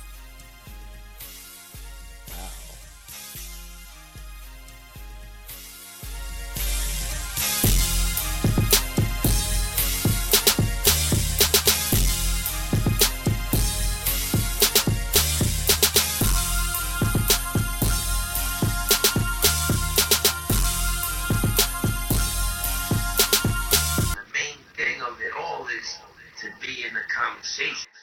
The main thing of it all is to be in the conversation.